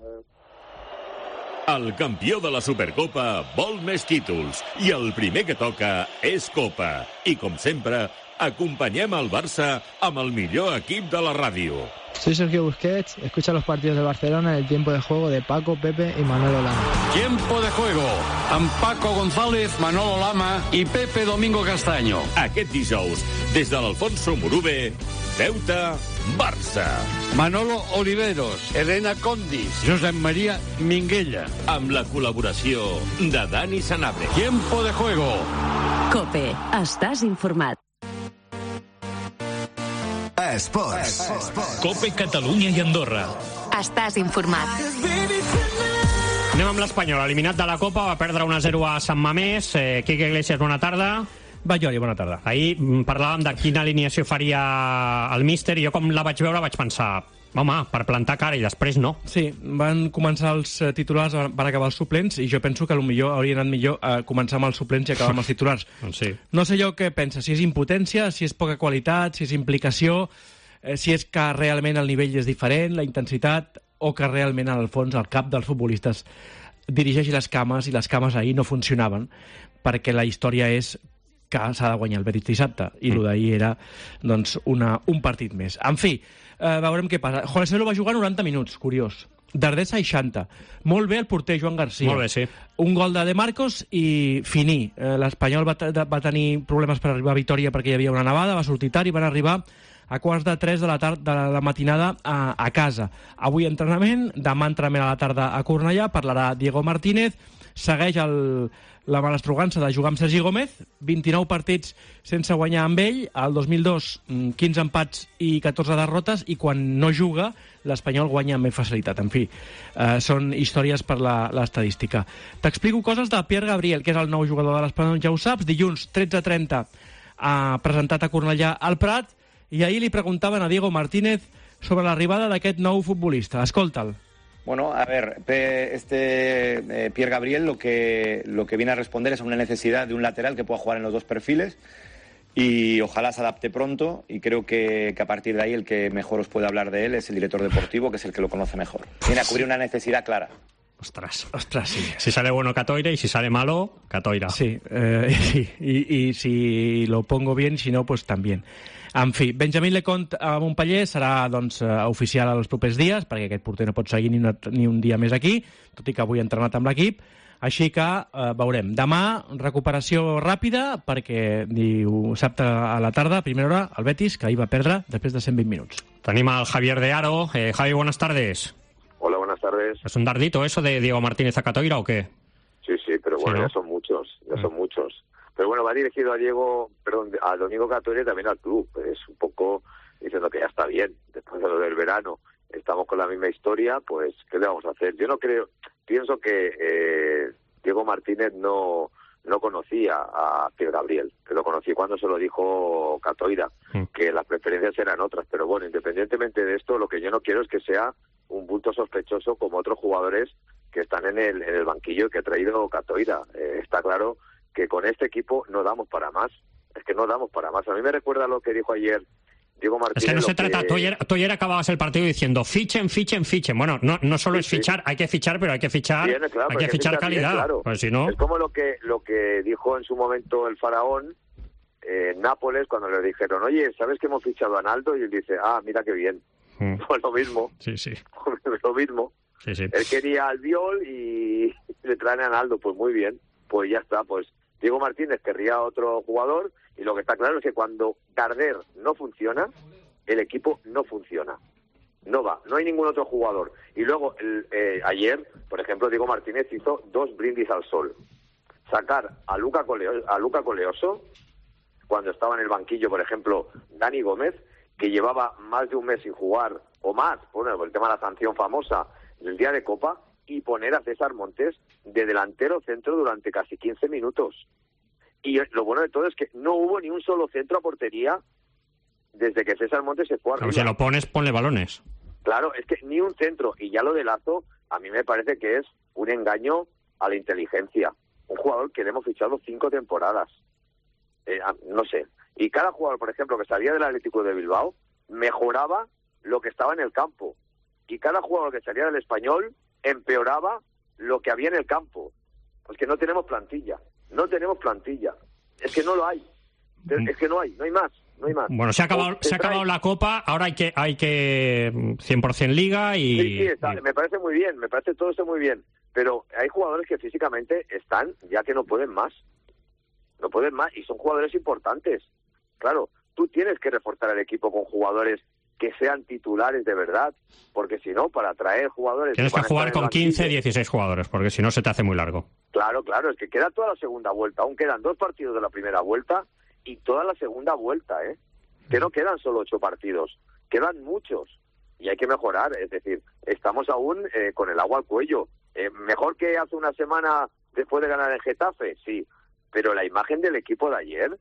El campió de la Supercopa vol més títols i el primer que toca és Copa. I com sempre, acompanyem el Barça amb el millor equip de la ràdio. Soy Sergio Busquets, escucha los partidos de Barcelona en el tiempo de juego de Paco, Pepe y Manolo Lama. Tiempo de juego amb Paco González, Manolo Lama i Pepe Domingo Castaño. Aquest dijous, des de l'Alfonso Murube, Ceuta, Barça. Manolo Oliveros, Elena Condis, Josep María Minguella. Amb la col·laboració de Dani Sanabria. Tiempo de juego. COPE. Estàs informat. Esports. COPE Catalunya i Andorra. Estàs informat. Anem amb l'Espanyol, eliminat de la Copa, va perdre un a zero a Sant Mamés. Eh, Quique Iglesias, bona tarda. Ballori, bona tarda. Ahir parlàvem de quina alineació faria el míster i jo com la vaig veure vaig pensar, home, per plantar cara, i després no. Sí, van començar els titulars, van acabar els suplents, i jo penso que potser hauria anat millor a començar amb els suplents i acabar amb els titulars. Sí. No sé jo què pensa, si és impotència, si és poca qualitat, si és implicació, eh, si és que realment el nivell és diferent, la intensitat, o que realment, al fons, el cap dels futbolistes dirigeix les cames, i les cames ahir no funcionaven, perquè la història és que s'ha de guanyar el Betis dissabte, i mm. el d'ahir era doncs, una, un partit més. En fi, eh, veurem què passa. Joneselo va jugar noranta minuts, curiós. Darder seixanta. Molt bé el porter Joan Garcia. Molt bé, sí. Un gol de De Marcos i finí. Eh, L'Espanyol va, va tenir problemes per arribar a Vitòria perquè hi havia una nevada, va sortir tard i van arribar a quarts de tres de la, tarda, de la matinada a, a casa. Avui entrenament, demà entrenament a la tarda a Cornellà, parlarà Diego Martínez, segueix el, la malastrugança de jugar amb Sergi Gómez, vint-i-nou partits sense guanyar amb ell, el dos mil dos quinze empats i catorze derrotes, i quan no juga l'Espanyol guanya amb més facilitat. En fi, eh, són històries per l'estadística. T'explico coses de Pierre Gabriel, que és el nou jugador de l'Espanyol, ja ho saps. Dilluns tretze trenta ha presentat a Cornellà al Prat, i ahir li preguntaven a Diego Martínez sobre l'arribada d'aquest nou futbolista. Escolta'l. Bueno, a ver, este eh, Pierre Gabriel lo que, lo que viene a responder es a una necesidad de un lateral que pueda jugar en los dos perfiles y ojalá se adapte pronto, y creo que, que a partir de ahí el que mejor os puede hablar de él es el director deportivo, que es el que lo conoce mejor. Viene a cubrir una necesidad clara. Ostras, ostras, sí. Si sale bueno, Catoira, y si sale malo, Catoira. Sí, eh, sí. Y, y si lo pongo bien, si no, pues también. En fi, Benjamín Lecomte a Montpellier serà doncs, oficial els propers dies, perquè aquest porter no pot seguir ni, una, ni un dia més aquí, tot i que avui ha entrenat amb l'equip. Així que eh, veurem. Demà, recuperació ràpida, perquè dissabte a la tarda, a primera hora, el Betis, que ahir va perdre després de cent vint minuts. Tenim al Javier de Aro. Eh, Javi, buenas tardes. Hola, buenas tardes. ¿Es un dardito eso de Diego Martínez a Catoira o qué? Sí, sí, pero bueno, sí, ¿no? ya son muchos, ya mm. son muchos. Pero bueno, va dirigido a Diego, perdón, a Domingo Catoira y también al club. Es un poco diciendo que ya está bien, después de lo del verano. Estamos con la misma historia, pues, ¿qué le vamos a hacer? Yo no creo, pienso que eh, Diego Martínez no no conocía a Pierre Gabriel, que lo conocí cuando se lo dijo Catoira, mm. que las preferencias eran otras. Pero bueno, independientemente de esto, lo que yo no quiero es que sea un bulto sospechoso como otros jugadores que están en el, en el banquillo que ha traído Catoira. Eh, está claro que con este equipo no damos para más. Es que no damos para más. A mí me recuerda lo que dijo ayer Diego Martínez. Es que no se que... trata... Tú ayer, tú ayer acababas el partido diciendo fichen, fichen, fichen. Bueno, no, no solo sí, es fichar, sí. hay que fichar, pero hay que fichar, Bien, claro, hay que fichar fichar calidad. Bien, claro. Pues si no... Es como lo que, lo que dijo en su momento el faraón eh, en Nápoles, cuando le dijeron, oye, ¿sabes que hemos fichado a Naldo? Y él dice, ah, mira qué bien. Mm. Pues lo mismo. Sí, sí. lo mismo. Sí, sí. Él quería al Viol y le traen a Naldo. Pues muy bien. Pues ya está, pues... Diego Martínez querría otro jugador, y lo que está claro es que cuando Darder no funciona, el equipo no funciona. no va, no hay ningún otro jugador. Y luego, el, eh, ayer, por ejemplo, Diego Martínez hizo dos brindis al sol. Sacar a Luca, Coleo, a Luca Coleoso, cuando estaba en el banquillo, por ejemplo, Dani Gómez, que llevaba más de un mes sin jugar, o más, bueno, por el tema de la sanción famosa, el día de Copa, y poner a César Montes de delantero centro durante casi quince minutos. Y lo bueno de todo es que no hubo ni un solo centro a portería desde que César Montes se fue arriba. Si lo pones, ponle balones. Claro, es que ni un centro. Y ya lo de Lazo, a mí me parece que es un engaño a la inteligencia. Un jugador que le hemos fichado cinco temporadas. Eh, no sé. Y cada jugador, por ejemplo, que salía del Atlético de Bilbao, mejoraba lo que estaba en el campo. Y cada jugador que salía del Español empeoraba lo que había en el campo. Pues que no tenemos plantilla. No tenemos plantilla. Es que no lo hay. Es que no hay, no hay más. No hay más. Bueno, se ha acabado, se ha acabado la Copa, ahora hay que hay que cien por ciento Liga y... Sí, sí, está, me parece muy bien, me parece todo esto muy bien, pero hay jugadores que físicamente están ya que no pueden más. No pueden más y son jugadores importantes. Claro, tú tienes que reforzar el equipo con jugadores que sean titulares de verdad, porque si no, para atraer jugadores... Tienes que, que jugar con quince, dieciséis jugadores, porque si no se te hace muy largo. Claro, claro, es que queda toda la segunda vuelta, aún quedan dos partidos de la primera vuelta y toda la segunda vuelta, ¿eh? Que no quedan solo ocho partidos, quedan muchos y hay que mejorar, es decir, estamos aún eh, con el agua al cuello. Eh, mejor que hace una semana después de ganar el Getafe, sí, pero la imagen del equipo de ayer,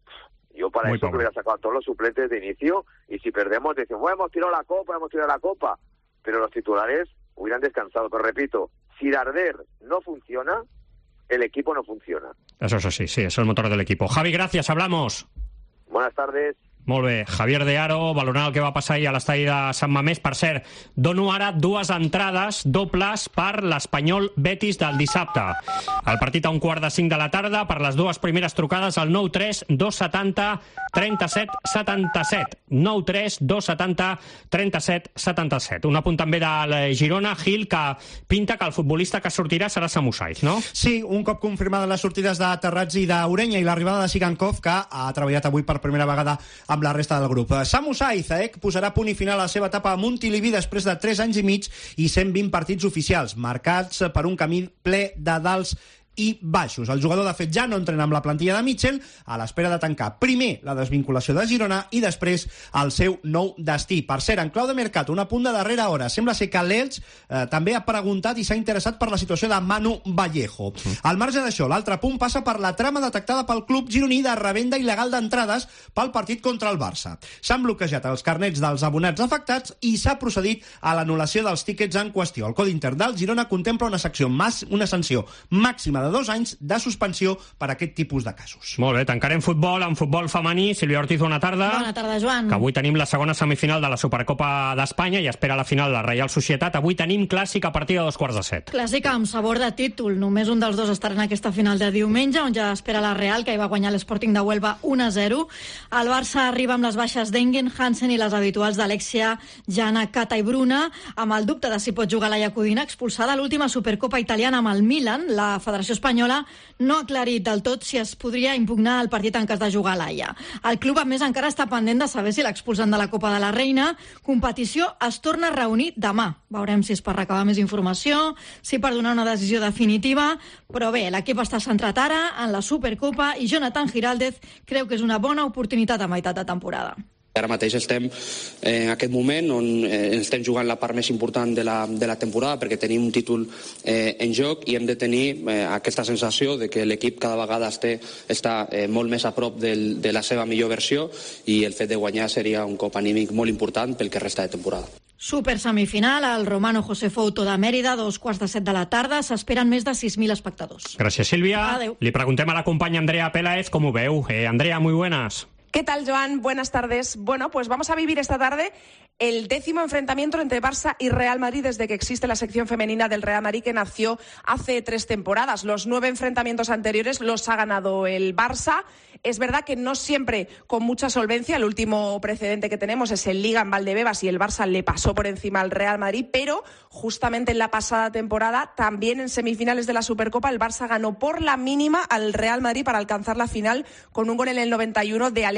yo para Muy eso pobre. que hubiera sacado a todos los suplentes de inicio y si perdemos decimos, bueno, hemos tirado la Copa, hemos tirado la Copa, pero los titulares hubieran descansado. Pero repito, si Darder no funciona, el equipo no funciona. Eso es así, sí, es el motor del equipo. Javi, gracias, hablamos. Buenas tardes. Molt bé, Javier de Aro, valorant el que va passar ahir a l'estadi de Sant Mamés. Per cert, dono ara dues entrades dobles per l'Espanyol Betis del dissabte. El partit a un quart de cinc de la tarda, per les dues primeres trucades al nou tres dos setanta trenta-set setanta-set. nou tres dos setanta trenta-set setanta-set. Un apunt també del Girona, Gil, que pinta que el futbolista que sortirà serà Samu Saiz, no? Sí, un cop confirmades les sortides de Terrats i d'Urenya i l'arribada de Sigankov, que ha treballat avui per primera vegada amb la resta del grup. Samu Saiz, eh, que posarà punt i final a la seva etapa a Montilivi després de tres anys i mig i cent vint partits oficials, marcats per un camí ple de dalts i baixos. El jugador, de fet, ja no entrena amb la plantilla de Mitchell a l'espera de tancar primer la desvinculació de Girona i després el seu nou destí. Per cert, en clau de mercat, un apunt de darrera hora. Sembla ser que l'Elx eh, també ha preguntat i s'ha interessat per la situació de Manu Vallejo. Mm. Al marge d'això, l'altre punt passa per la trama detectada pel club gironí de revenda il·legal d'entrades pel partit contra el Barça. S'han bloquejat els carnets dels abonats afectats i s'ha procedit a l'anul·lació dels tíquets en qüestió. El Codi Intern del Girona contempla una secció una sanció màxima de dos anys de suspensió per a aquest tipus de casos. Molt bé, tancarem futbol amb futbol femení. Sílvia Ortiz, bona tarda. Bona tarda, Joan. Que avui tenim la segona semifinal de la Supercopa d'Espanya i espera la final la Reial Societat. Avui tenim clàssic a partir de dos quarts de set. Clàssic amb sabor de títol. Només un dels dos estarà en aquesta final de diumenge, on ja espera la Real, que hi va guanyar l'Sporting de Huelva un a zero. El Barça arriba amb les baixes d'Engen, Hansen i les habituals d'Alexia, Jana, Cata i Bruna, amb el dubte de si pot jugar Laia Codina, expulsada a l'última Supercopa italiana amb el Milan. La Federació Espanyola no ha aclarit del tot si es podria impugnar el partit en cas de jugar a l'Aia. El club, a més, encara està pendent de saber si l'expulsen de la Copa de la Reina. Competició es torna a reunir demà. Veurem si és per recabar més informació, si per donar una decisió definitiva, però bé, l'equip està centrat ara en la Supercopa i Jonathan Giraldez creu que és una bona oportunitat a meitat de temporada. Ara mateix estem en aquest moment on eh, estem jugant la part més important de la, de la temporada perquè tenim un títol eh, en joc i hem de tenir eh, aquesta sensació de que l'equip cada vegada este, està eh, molt més a prop del, de la seva millor versió i el fet de guanyar seria un cop anímic molt important pel que resta de temporada. Super semifinal al Romano José Fouto de Mèrida, dos quarts de set de la tarda. S'esperen més de sis mil espectadors. Gràcies, Sílvia. Adeu. Li preguntem a la companya Andrea Peláez com ho veu. Eh, Andrea, muy buenas. ¿Qué tal, Joan? Buenas tardes. Bueno, pues vamos a vivir esta tarde el décimo enfrentamiento entre Barça y Real Madrid desde que existe la sección femenina del Real Madrid, que nació hace tres temporadas. Los nueve enfrentamientos anteriores los ha ganado el Barça. Es verdad que no siempre con mucha solvencia. El último precedente que tenemos es el Liga en Valdebebas y el Barça le pasó por encima al Real Madrid, pero justamente en la pasada temporada, también en semifinales de la Supercopa, el Barça ganó por la mínima al Real Madrid para alcanzar la final con un gol en el noventa y uno de Alex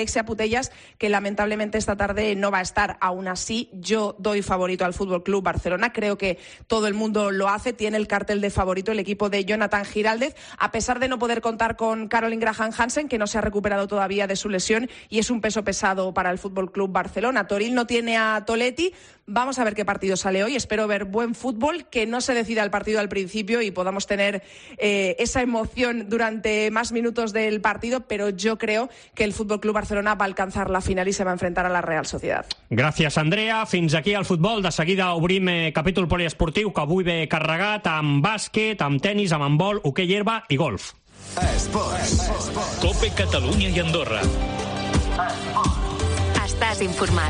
Alexia Putellas, que lamentablemente esta tarde no va a estar. Aún así, yo doy favorito al F C Barcelona. Creo que todo el mundo lo hace. Tiene el cartel de favorito el equipo de Jonathan Giraldez, a pesar de no poder contar con Caroline Graham Hansen, que no se ha recuperado todavía de su lesión y es un peso pesado para el F C Barcelona. Toril no tiene a Toletti. Vamos a ver qué partido sale hoy. Espero ver buen fútbol, que no se decida el partido al principio y podamos tener eh, esa emoción durante más minutos del partido, pero yo creo que el F C Barcelona va a alcanzar la final y se va a enfrentar a la Real Sociedad. Gràcies, Andrea. Fins aquí el futbol. De seguida obrim eh, capítol poliesportiu, que avui ve carregat amb bàsquet, amb tenis, amb handbol, hoquei herba i golf. Esports. Cope Catalunya i Andorra. Estàs informat.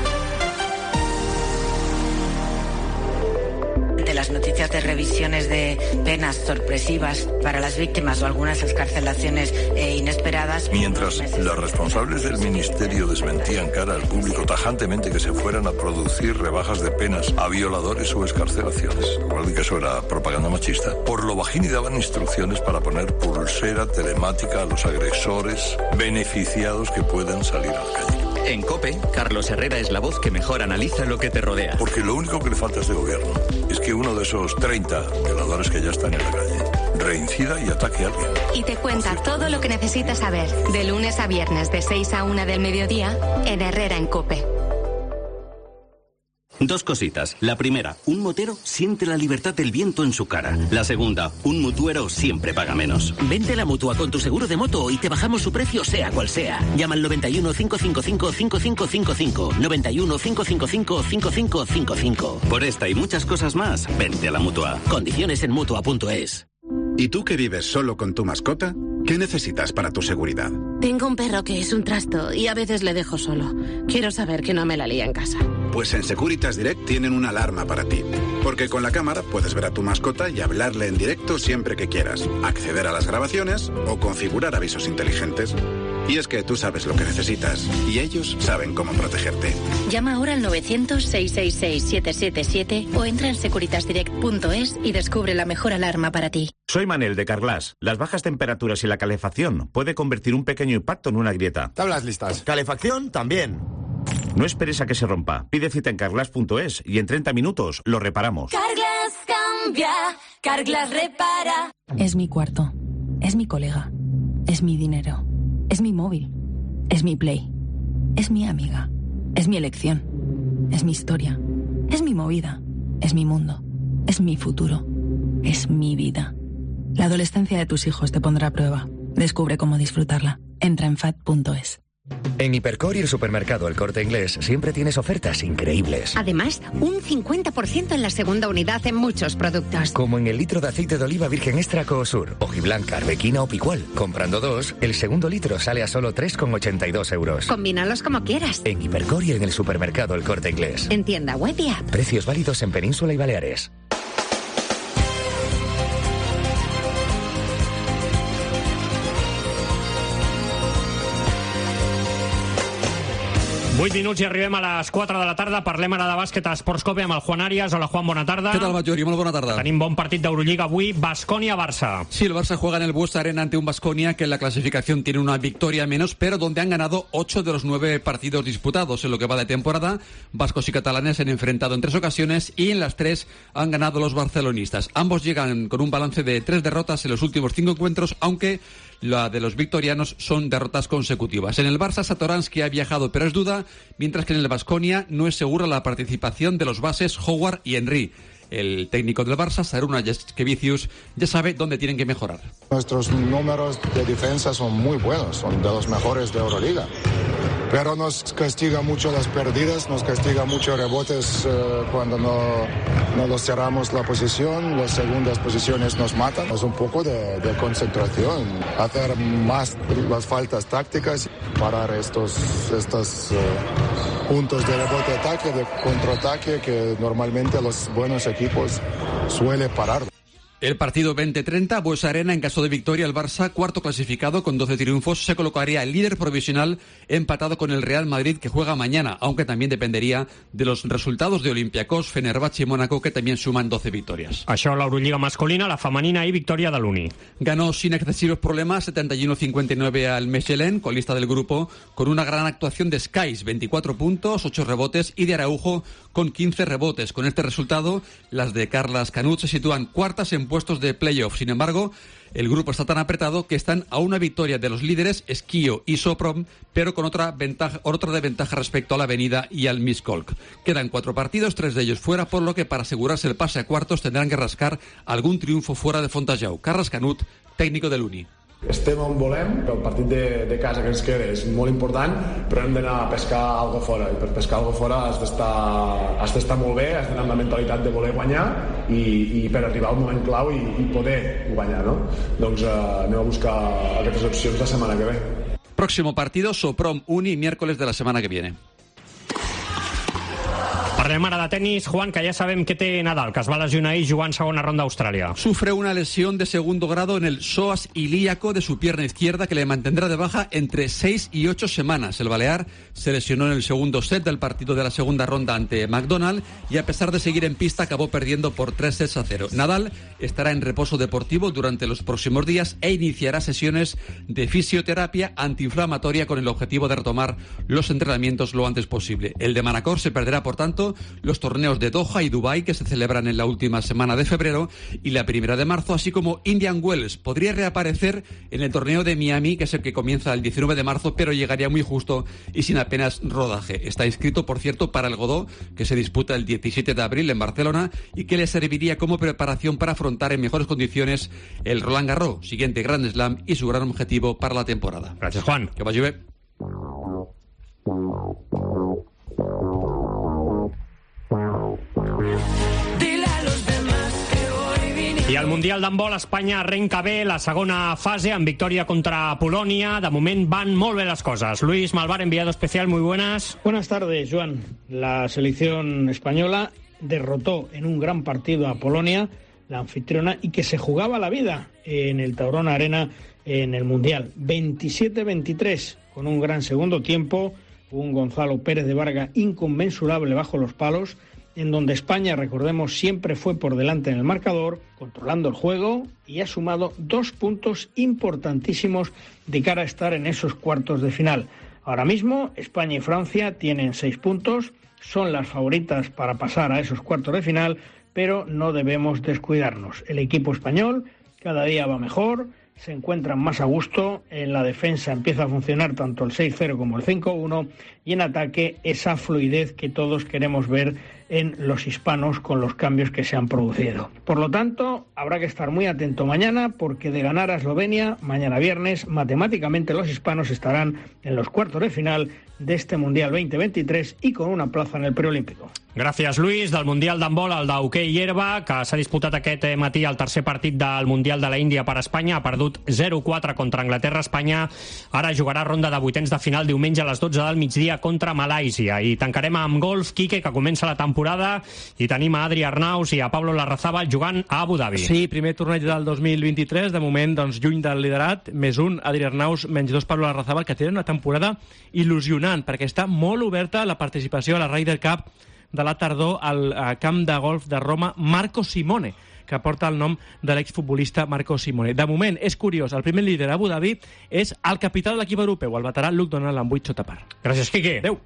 De las noticias de revisiones de penas sorpresivas para las víctimas o algunas excarcelaciones eh, inesperadas. Mientras los responsables del ministerio desmentían cara al público tajantemente que se fueran a producir rebajas de penas a violadores o excarcelaciones, recuerden que eso era propaganda machista, por lo bajín y daban instrucciones para poner pulsera telemática a los agresores beneficiados que puedan salir a la calle. En COPE, Carlos Herrera es la voz que mejor analiza lo que te rodea. Porque lo único que le falta a este gobierno es que uno de esos treinta violadores que ya están en la calle reincida y ataque a alguien. Y te cuenta todo lo que necesitas saber, de lunes a viernes de seis a una del mediodía, en Herrera en COPE. Dos cositas. La primera, un motero siente la libertad del viento en su cara. La segunda, un mutuero siempre paga menos. Vente a la Mutua con tu seguro de moto y te bajamos su precio sea cual sea. Llama al noventa y uno, cinco cinco cinco, cinco cinco cinco cinco. noventa y uno, cinco cinco cinco, cinco cinco cinco cinco. Por esta y muchas cosas más, vente a la Mutua. Condiciones en Mutua punto es. ¿Y tú que vives solo con tu mascota? ¿Qué necesitas para tu seguridad? Tengo un perro que es un trasto y a veces le dejo solo. Quiero saber que no me la lía en casa. Pues en Securitas Direct tienen una alarma para ti. Porque con la cámara puedes ver a tu mascota y hablarle en directo siempre que quieras, acceder a las grabaciones o configurar avisos inteligentes. Y es que tú sabes lo que necesitas y ellos saben cómo protegerte. Llama ahora al novecientos, seiscientos sesenta y seis, siete siete siete o entra en securitas direct punto es y descubre la mejor alarma para ti. Soy Manel de Carglass. Las bajas temperaturas y la calefacción puede convertir un pequeño impacto en una grieta. Tablas listas. Calefacción también. No esperes a que se rompa. Pide cita en carglass punto es y en treinta minutos lo reparamos. Carglass cambia, Carglass repara. Es mi cuarto, es mi colega, es mi dinero, es mi móvil, es mi Play, es mi amiga, es mi elección, es mi historia, es mi movida, es mi mundo, es mi futuro, es mi vida. La adolescencia de tus hijos te pondrá a prueba. Descubre cómo disfrutarla. Entra en fat punto es. En Hipercor y el supermercado El Corte Inglés siempre tienes ofertas increíbles. Además, un cincuenta por ciento en la segunda unidad en muchos productos. Como en el litro de aceite de oliva virgen extra Coosur, hojiblanca, arbequina o picual. Comprando dos, el segundo litro sale a solo tres con ochenta y dos euros. Combínalos como quieras. En Hipercor y en el supermercado El Corte Inglés. En tienda web y app. Precios válidos en Península y Baleares. vuit minuts i arribem a les quatre de la tarda. Parlem ara de bàsquet a Esports Cope amb el Juan Arias. Hola, Juan, bona tarda. ¿Qué tal, Batllori? Molt bona tarda. Tenim bon partit d'Eurolliga avui, Baskonia-Barça. Sí, el Barça juega en el Bues Arena ante un Baskonia que en la clasificación tiene una victoria menos, pero donde han ganado ocho de los nueve partidos disputados en lo que va de temporada. Vascos y catalanes se han enfrentado en tres ocasiones y en las tres han ganado los barcelonistas. Ambos llegan con un balance de tres derrotas en los últimos cinco encuentros, aunque la de los victorianos son derrotas consecutivas. En el Barça, Satoransky ha viajado, pero es duda, mientras que en el Baskonia no es segura la participación de los bases Howard y Henry. El técnico del Barça, Saruna Jaskevičius, ya sabe dónde tienen que mejorar. Nuestros números de defensa son muy buenos, son de los mejores de Euroliga. Pero nos castiga mucho las pérdidas, nos castiga mucho rebotes eh, cuando no, no los cerramos la posición, las segundas posiciones nos matan. Es un poco de, de concentración, hacer más las faltas tácticas, parar estos, estos eh, puntos de rebote-ataque, de contraataque que normalmente los buenos equipos suelen parar. El partido veinte treinta, Buesa Arena, en caso de victoria, el Barça, cuarto clasificado con doce triunfos, se colocaría el líder provisional empatado con el Real Madrid, que juega mañana, aunque también dependería de los resultados de Olympiacos, Fenerbahce y Mónaco, que también suman doce victorias. Això l'Eurolliga masculina, la femenina y victoria de l'Uni. Ganó sin excesivos problemas setenta y uno cincuenta y nueve al Mechelen, colista del grupo, con una gran actuación de Skies, veinticuatro puntos, ocho rebotes, y de Araujo con quince rebotes. Con este resultado, las de Carlas Canut se sitúan cuartas en puestos de playoff. Sin embargo, el grupo está tan apretado que están a una victoria de los líderes Esquío y Sopron, pero con otra ventaja, otra de ventaja respecto a la Avenida y al Miskolc. Quedan cuatro partidos, tres de ellos fuera, por lo que para asegurarse el pase a cuartos tendrán que rascar algún triunfo fuera de Fontajau. Carles Canut, técnico del Uni. Estem on volem, el partit de, de casa que ens queda és molt important, però hem d'anar a pescar algo fora, i per pescar algo fora has d'estar has d'estar molt bé, has d'anar amb la mentalitat de voler guanyar i, i per arribar al moment clau i, i poder guanyar, no? Doncs eh, anem a buscar aquestes opcions la setmana que ve. Próximo partido, Sopron Uni, miércoles de la semana que viene. Parlem ara de tenis, Juan, que ja sabem que té Nadal, que es va lesionar ahir jugant segona ronda a Australia. Sufre una lesión de segundo grado en el psoas ilíaco de su pierna izquierda que le mantendrá de baja entre seis y ocho semanas. El balear se lesionó en el segundo set del partido de la segunda ronda ante McDonald y a pesar de seguir en pista acabó perdiendo por tres sets a cero. Nadal estará en reposo deportivo durante los próximos días e iniciará sesiones de fisioterapia antiinflamatoria con el objetivo de retomar los entrenamientos lo antes posible. El de Manacor se perderá, por tanto, los torneos de Doha y Dubái, que se celebran en la última semana de febrero, y la primera de marzo, así como Indian Wells. Podría reaparecer en el torneo de Miami, que es el que comienza el diecinueve de marzo, pero llegaría muy justo y sin apenas rodaje. Está inscrito, por cierto, para el Godó, que se disputa el diecisiete de abril en Barcelona y que le serviría como preparación para afrontar en mejores condiciones el Roland Garros, siguiente Grand Slam y su gran objetivo para la temporada. Gracias, Juan. Que vaya bien. I al Mundial d'handbol, Espanya arrenca bé la segona fase amb victòria contra Polònia. De moment van molt bé les coses. Luis Malvar, enviado especial, muy buenas. Buenas tardes, Joan. La selección española derrotó en un gran partido a Polonia, la anfitriona, y que se jugaba la vida en el Taurón Arena en el Mundial. veintisiete veintitrés, con un gran segundo tiempo, un Gonzalo Pérez de Varga inconmensurable bajo los palos, en donde España, recordemos, siempre fue por delante en el marcador, controlando el juego, y ha sumado dos puntos importantísimos de cara a estar en esos cuartos de final. Ahora mismo, España y Francia tienen seis puntos, son las favoritas para pasar a esos cuartos de final, pero no debemos descuidarnos. El equipo español cada día va mejor, se encuentran más a gusto, en la defensa empieza a funcionar tanto el seis cero como el cinco uno, y en ataque esa fluidez que todos queremos ver en los hispanos con los cambios que se han producido. Por lo tanto, habrá que estar muy atento mañana, porque de ganar a Eslovenia, mañana viernes, matemáticamente los hispanos estarán en los cuartos de final de este Mundial veinte veintitrés y con una plaza en el preolímpico. Gràcies, Luis. Del Mundial d'handbol al d'hoquei i herba, que s'ha disputat aquest matí el tercer partit del Mundial de la Índia per Espanya. Ha perdut zero quatre contra Anglaterra. Espanya ara jugarà ronda de vuitens de final diumenge a les dotze del migdia contra Malàisia. I tancarem amb golf, Quique, que comença la temporada, i tenim a Adri Arnaus i a Pablo Larrazábal jugant a Abu Dhabi. Sí, primer torneig del dos mil vint-i-tres, de moment doncs, lluny del liderat, més un, Adri Arnaus, menys dos, Pablo Larrazábal, que tenen una temporada il·lusionant, perquè està molt oberta la participació a la Ryder Cup de la tardor al camp de golf de Roma Marco Simone, que porta el nom de l'exfutbolista Marco Simone. De moment, és curiós, el primer líder a Abu Dhabi és el capità de l'equip europeu, el veterà Luke Donald, amb vuit sota par. Gràcies, Quique. Adéu.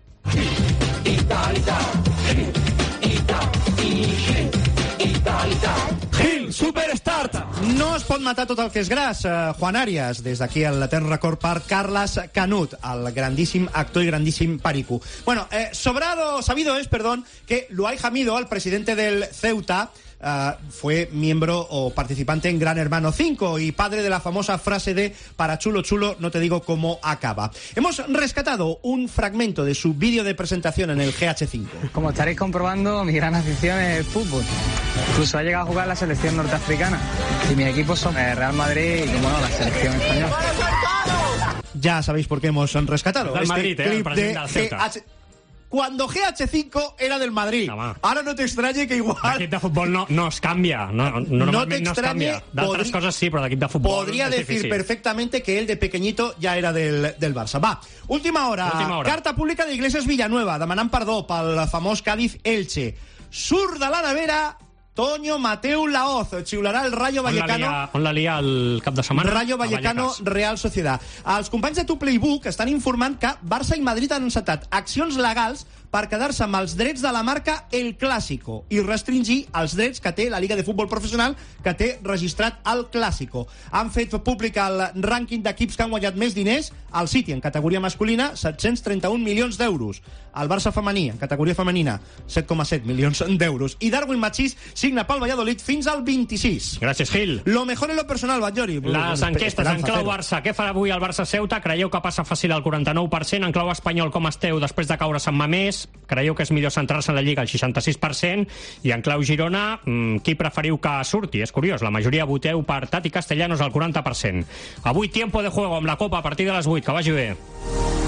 Gil, Superstart! No es pot matar tot el que és gras. Uh, Juan Arias, des d'aquí el l'etern record per Carles Canut, el grandíssim actor y grandíssim perico. Bueno, eh, sobrado, sabido es, perdón, que Luay Hamido, el presidente del Ceuta, Uh, fue miembro o participante en Gran Hermano cinco y padre de la famosa frase de para chulo chulo no te digo cómo acaba. Hemos rescatado un fragmento de su vídeo de presentación en el G H cinco. Como estaréis comprobando, mi gran afición es el fútbol. Incluso ha llegado a jugar la selección norteafricana. Y mis equipos son el Real Madrid y, como no, la selección española. Ya sabéis por qué hemos rescatado este Madrid, clip eh, de G H. cuando G H cinco era del Madrid. Ara no t'extranye que igual... L'equip de futbol no, no es canvia. No, no, normalment no, no es canvia. D'altres coses sí, però l'equip de futbol podría és decir difícil. perfectamente que él de pequeñito ya era del, del Barça. Va, última hora. Última hora. Carta pública d'Iglesias Villanueva, demanant perdó pel famós Cádiz-Elche. Surt de la nevera Toño Mateu Laoz, xiularà el Rayo Vallecano... On la lia el cap de setmana? Rayo Vallecano, Real Sociedad. Els companys de Tu Playbook estan informant que Barça i Madrid han encetat accions legals per quedar-se amb els drets de la marca El Clásico i restringir els drets que té la Liga de Futbol Professional, que té registrat el Clásico. Han fet públic el rànquing d'equips que han guanyat més diners. El City, en categoria masculina, set-cents trenta-un milions d'euros. El Barça femení, en categoria femenina, set coma set milions d'euros. I Darwin Machís signa pel Valladolid fins al vint-i-sis. Gràcies, Gil. Lo mejor en lo personal, Batllori. Les enquestes en clau Barça. Què farà avui el Barça-Ceuta? Creieu que passa fàcil al quaranta-nou per cent? En clau espanyol, com esteu després de caure Sant Mamés? Creieu que és millor centrar-se en la Lliga al seixanta-sis per cent? I en clau Girona, qui preferiu que surti? És curiós, la majoria voteu per Tati Castellanos al quaranta per cent. Avui tiempo de juego amb la Copa a partir de les vuit. Que vagi bé.